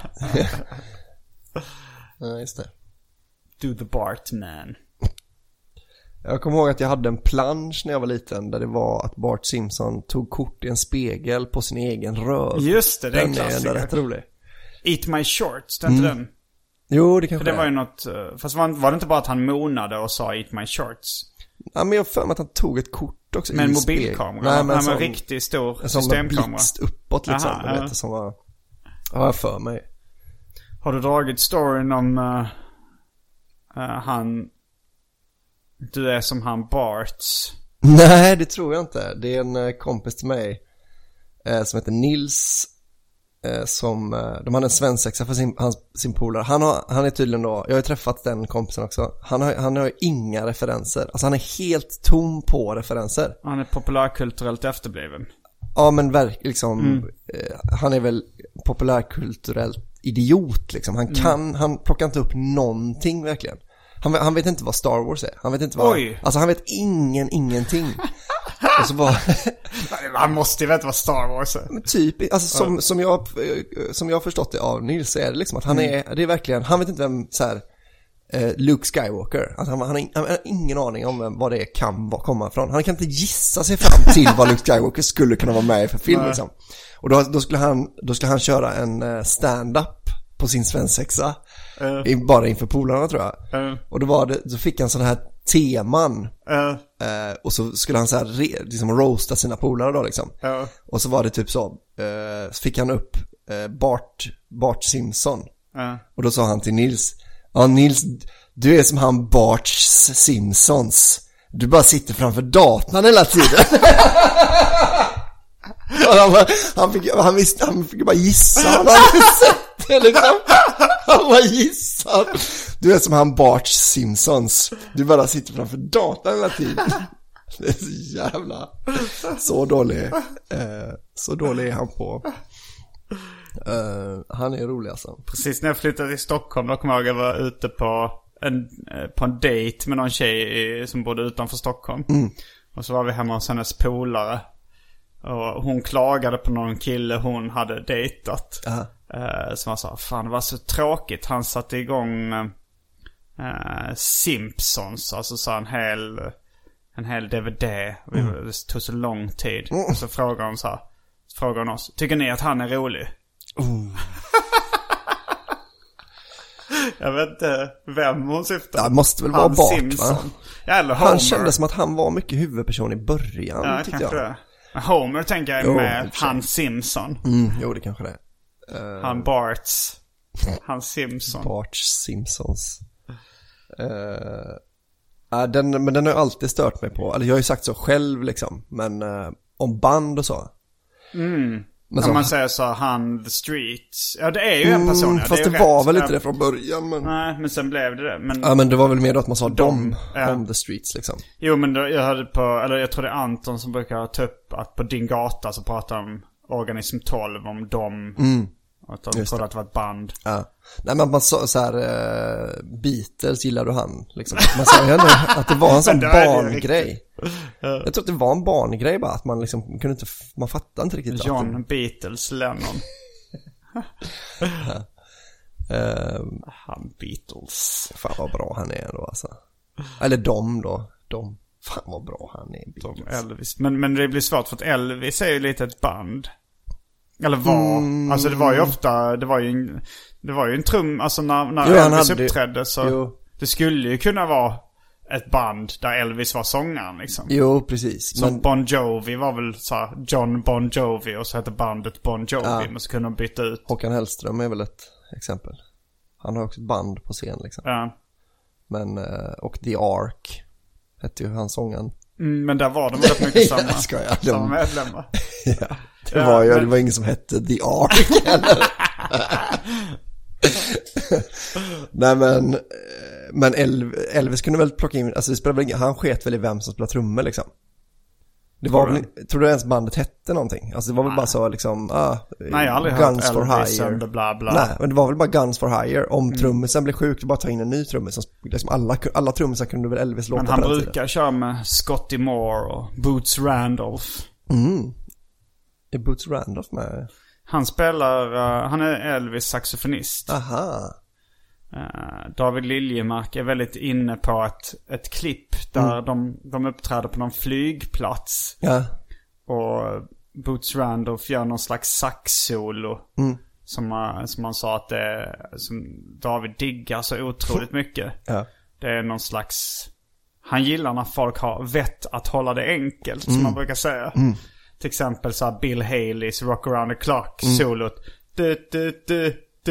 Nej, just det. Do the Bart, man. Jag kommer ihåg att jag hade en plansch när jag var liten där det var att Bart Simpson tog kort i en spegel på sin egen röv. Just det, det är en klassiker. Den är ändå rätt rolig. Eat my shorts, det är inte mm. den? Jo, det kanske det var ju något, fast var, var det inte bara att han monade och sa "Eat my shorts"? Ja, men jag för mig att han tog ett kort också. Med en mobilkamera? Nej, men en riktigt stor en systemkamera. En blixt uppåt liksom. Aha, ja. Vet, som var, ja, jag för mig. Har du dragit storyn om uh, uh, han... Du är som han Barts? Nej, det tror jag inte. Det är en uh, kompis till mig uh, som heter Nils. Uh, som, uh, de hade en svensexa för sin, hans, sin polare. Han, har, han är tydligen då, jag har ju träffat den kompisen också. Han har, han har ju inga referenser. Alltså han är helt tom på referenser. Han är populärkulturellt efterbliven. Ja, men verkligen liksom, mm. uh, han är väl populärkulturellt idiot liksom. Han kan, mm. han plockar inte upp någonting verkligen. Han, han vet inte vad Star Wars är. Han vet inte vad... Oj. Alltså han vet ingen, ingenting. Och så bara... Han måste ju veta vad Star Wars är. Men typ, alltså som, som, jag, som jag har förstått det av Nils så är det liksom att han är, det är verkligen, han vet inte vem så här, eh, Luke Skywalker. Alltså han, han, har, han har ingen aning om vem, vad det kan komma ifrån. Han kan inte gissa sig fram till vad Luke Skywalker skulle kunna vara med i för film liksom. Och då, då, skulle han, då skulle han köra en stand-up på sin svensexa. Uh. Bara inför polarna tror jag. Uh. Och då var det, så fick han sån här teman. Uh. Uh, och så skulle han så här re, liksom roasta sina polare då liksom. Uh. Och så var det typ så. Uh, så fick han upp uh, Bart, Bart Simpson. Uh. Och då sa han till Nils. Ja, Nils, du är som han Bart Simpsons. Du bara sitter framför datorn hela tiden. han, han, fick, han, visste, han fick bara gissa. Han hade sett det liksom. Han var gissad. Du är som han Bart Simpsons. Du bara sitter framför datorn hela tiden. Det är så jävla... Så dålig. Eh, så dålig är han på. Uh, han är rolig alltså. Precis när jag flyttade till Stockholm, då kom jag ihåg att jag var ute på en, på en dejt med någon tjej i, som bodde utanför Stockholm. Mm. Och så var vi hemma hos hennes polare. Och hon klagade på någon kille hon hade dejtat. Uh, som jag sa, fan det var så tråkigt. Han satte igång uh, Simpsons. Alltså så en hel, en hel D V D. Mm. Det tog så lång tid. Mm. Och så frågade hon så här, frågade hon oss, tycker ni att han är rolig? Oh. Jag vet inte vem hon syftar. Det måste väl vara Bart, Simpson. Va? Eller Homer. Han kändes som att han var mycket huvudperson i början, ja, tyckte jag. Det. Homer tänker jag är jo, med han Simpson. Mm, jo, det kanske det är. Uh... Han Barts. Han Simpson. Barts Simpsons. Uh... Uh, den, men den har jag alltid stört mig på. Eller jag har ju sagt så själv liksom. Men uh, om band och så. Mm. Men så, man säger så, han The Streets. Ja, det är ju en person. Mm, fast det, det var rätt. väl inte det från början. Men... Nej, men sen blev det det. Men... Ja, men det var väl mer då att man sa dom. Dom ja. Om The Streets liksom. Jo, men då, jag hörde på, eller jag tror det är Anton som brukar ta upp att på Din Gata så pratar om Organism tolv, om dem. Mm. Att de trodde att det var ett band. Ja. Nej, men man sa så här, uh, Beatles gillar du han liksom. Man sa ju ändå att det var en sån barngrej. Ja. Jag tror att det var en barngrej bara, att man liksom kunde inte, man fattade inte riktigt. John att Beatles Lennon. ja. uh, han Beatles. Fan vad bra han är då alltså. Eller de då, de. Fan vad bra han är. De Elvis. Men, men det blir svårt för att Elvis är ju lite ett band. Eller var, mm. alltså det var ju ofta, det var ju en, det var ju en trum, alltså när, när jo, Elvis hade, uppträdde så jo. Det skulle ju kunna vara ett band där Elvis var sångaren liksom. Jo, precis. Som men... Bon Jovi var väl så här, John Bon Jovi och så hette bandet Bon Jovi, ja. Men så kunde de byta ut. Håkan Hellström är väl ett exempel. Han har också ett band på scen liksom. Ja. Men, och The Ark hette ju han sångaren. Mm, men där var de rätt mycket samma, jag ska, ja, de... samma medlemmar. Ja. Det var ju, men... det var ingen som hette The Ark eller? Nej men Men Elvis kunde väl plocka in, alltså det spelade väl, han sket väl i vem som spelade trummor liksom. Det var väl, tror du ens bandet hette någonting? Alltså det var väl bara så liksom ah, nej, jag har aldrig Guns hört for Elvis Hire and bla bla. Nej, men det var väl bara Guns for Hire. Om mm. trummisen blev sjuk, bara ta in en ny trummis. Liksom alla, alla trummisar kunde väl Elvis låta. men han brukar tiden. Köra med Scotty Moore och Boots Randolph. Mm. Är Boots Randolph med? Han spelar, uh, han är Elvis saxofonist. Aha. Uh, David Liljemark är väldigt inne på ett, ett klipp där mm. de, de uppträder på någon flygplats. Ja. Och Boots Randolph gör någon slags sax-solo. Mm. Som, uh, som man sa att det som David diggar så otroligt mycket. Ja. Det är någon slags, han gillar när folk har vett att hålla det enkelt, mm. som man brukar säga. Mm. Till exempel så här Bill Haleys Rock Around the Clock mm. solot. Du, du, du. Ah,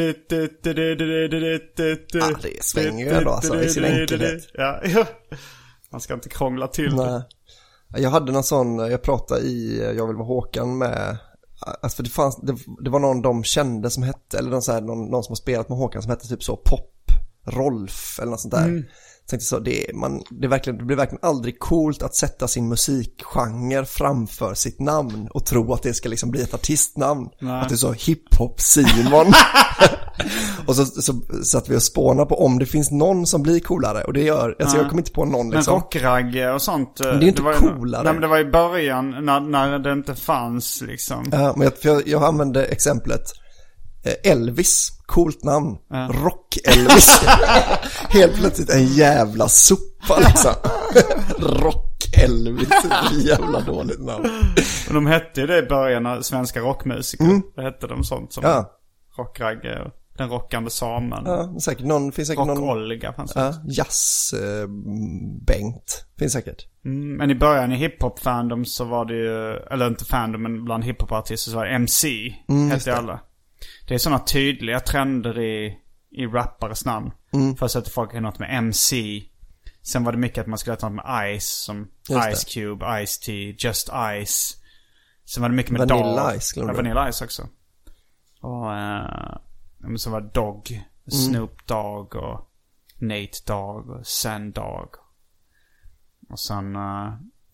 det svänger ju ändå alltså i sin enkelhet. Ja, ja. Man ska inte krångla till det. Jag hade någon sån, jag pratade i Jag vill vara Håkan med, alltså för det fanns, det, det var någon de kände som hette, eller någon, så här, någon, någon som har spelat med Håkan som hette typ så Pop Rolf eller något sånt där. Mm. Jag tänkte så, det, man, det, verkligen, det blir verkligen aldrig coolt att sätta sin musikgenre framför sitt namn och tro att det ska liksom bli ett artistnamn. Nej. Att det är så hiphop Simon. Och så, så, så att vi har spånat på om det finns någon som blir coolare. Och det gör, alltså jag kommer inte på någon liksom. Men rockragge och sånt. Men det är inte det var coolare. Nej, men det var i början när, när det inte fanns liksom. Ja, men jag, för jag, jag använde exemplet Elvis, coolt namn. Ja. Rock Elvis. Helt plötsligt en jävla sopa liksom. Rock Elvis, jävla dåligt namn. Och de hette ju det i början av svenska rockmusiker. Mm. Det hette de sånt som ja. Rockragge och Den rockande samen. Ja, säkert någon, finns säkert någon Rock-Olga fanns det. Ja, jazz eh, Bengt finns säkert. Mm, men i början i hiphop-fandom så var det ju, eller inte fandom men bland hiphop-artister så var det M C mm, hette alla. Det är sådana tydliga trender i, i rappares namn. Mm. Först att folk har något med M C. Sen var det mycket att man skulle ha något med Ice. Som Ice Cube, Ice-T, Just Ice. Sen var det mycket med Vanilla Dog. Ice. Ja, Vanilla Ice också. Och uh, så var det Dog. Mm. Snoop Dogg och Nate Dogg och Sen Dogg. Och sen uh,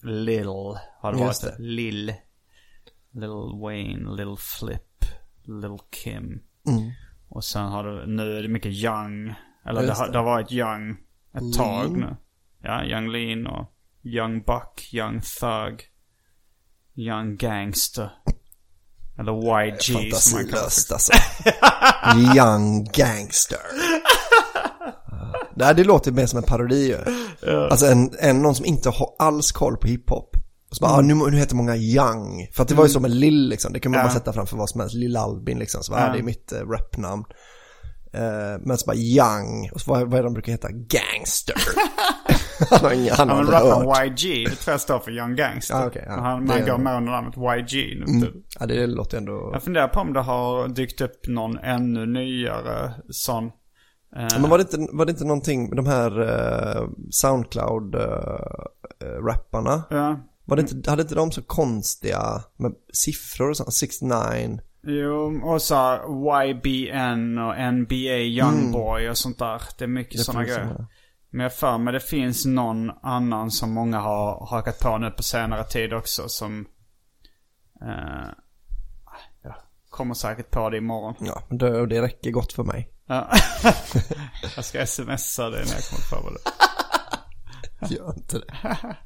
Lil har det Just varit. det. Lil. Lil Wayne, Lil Flip, Lil Kim. Mm. Och sen har det, nu är det mycket Young. Eller det Just har, det. det har varit Young ett Lean. tag nu. Ja, Young Lean och Young Buck, Young Thug, Young Gangster. Eller Y G som man kallar Fantasilöst alltså. Young Gangster. Det här, det låter mer som en parodi ju. Ja. Alltså en, en, någon som inte har alls koll på hiphop. Och så bara, mm. ah, nu, nu heter många Young. För att det var ju som en Lill liksom. Det kan man ja. bara sätta framför vad som helst. Lill Albin liksom. Så bara, ja. ah, det är mitt uh, rapnamn. Uh, men så bara Young. Och så vad, vad är de brukar heta? Gangster. Han har ingen, han ja, men rapparen Y G, det tror jag står för Young Gangster. Ah, okay, ja. Han, man går med under namnet Y G nu. Mm. Ja, det låter ändå... Jag funderar på om det har dykt upp någon ännu nyare sån. Ja, men var det inte, var det inte någonting med de här uh, Soundcloud-rapparna? Uh, ja. Var det inte, hade inte de så konstiga med siffror och sånt? sextionio? Jo, och så Y B N och N B A Youngboy mm. och sånt där. Det är mycket sådana grejer. Såna. Men jag för mig det finns någon annan som många har hakat på nu på senare tid också som... Uh, jag kommer säkert på det imorgon. Ja, men det, det räcker gott för mig. Ja. Jag ska smsa det när jag kommer på det. Gör inte det.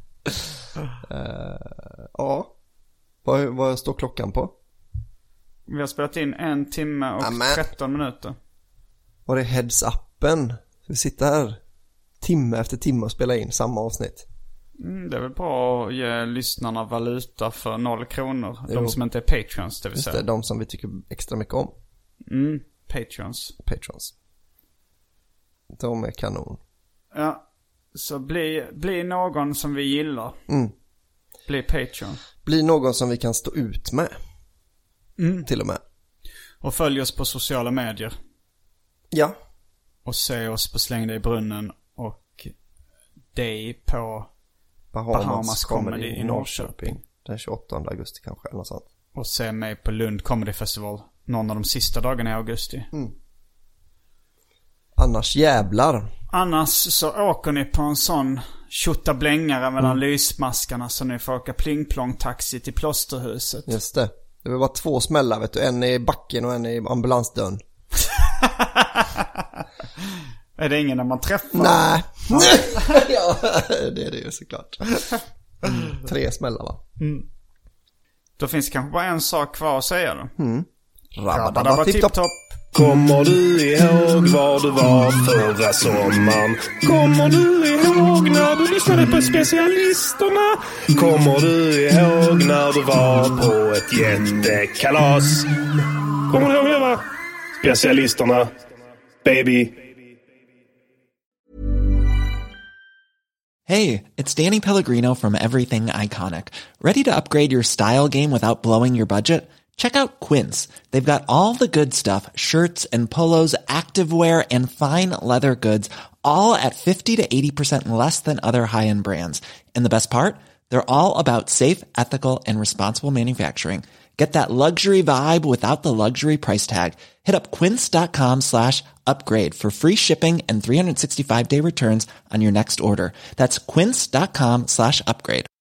uh, ja. Vad, vad står klockan på? Vi har spelat in en timme och Amen. tretton minuter. Var är heads-upen? Vi sitter här timme efter timme och spelar in samma avsnitt. Mm, det är väl bra att ge lyssnarna valuta för noll kronor. Jo. De som inte är Patreons, det vill säga. Just det, de som vi tycker extra mycket om. Mm, Patreons. Patreons. De är kanon. Ja, så bli, bli någon som vi gillar. Mm. Bli Patreon. Bli någon som vi kan stå ut med. Mm. Till och med. Och följ oss på sociala medier. Ja. Och se oss på Släng dig i brunnen och dig på Bahamas, Bahamas Comedy, Comedy i Norrköping. Norrköping. Den tjugoåttonde augusti kanske, eller något sånt. Och se mig på Lund Comedy Festival någon av de sista dagarna i augusti. Mm. Annars jävlar. Annars så åker ni på en sån tjottablängare mellan mm. lysmaskarna så ni får åka plingplong-taxi till Plåsterhuset. Just det. Det var bara två smällar, vet du. En i backen och en i ambulansdörren. Är det ingen när man träffar? Nej. Ja, det är det ju såklart. Mm. Tre smällar, va? Mm. Då finns det kanske bara en sak kvar att säga då. Mm. Rabba tipp-topp. Kommer du ihåg var du var förra sommaren? Kommer du ihåg när du lyssnade på specialisterna? Kommer du ihåg när du var på ett jättekalas? Kommer du ihåg det, va? Specialisterna, baby. Hey, it's Danny Pellegrino from Everything Iconic. Ready to upgrade your style game without blowing your budget? Check out Quince. They've got all the good stuff, shirts and polos, activewear, and fine leather goods, all at fifty to eighty percent less than other high-end brands. And the best part? They're all about safe, ethical, and responsible manufacturing. Get that luxury vibe without the luxury price tag. Hit up quince.com slash upgrade for free shipping and three sixty-five day returns on your next order. That's quince.com slash upgrade.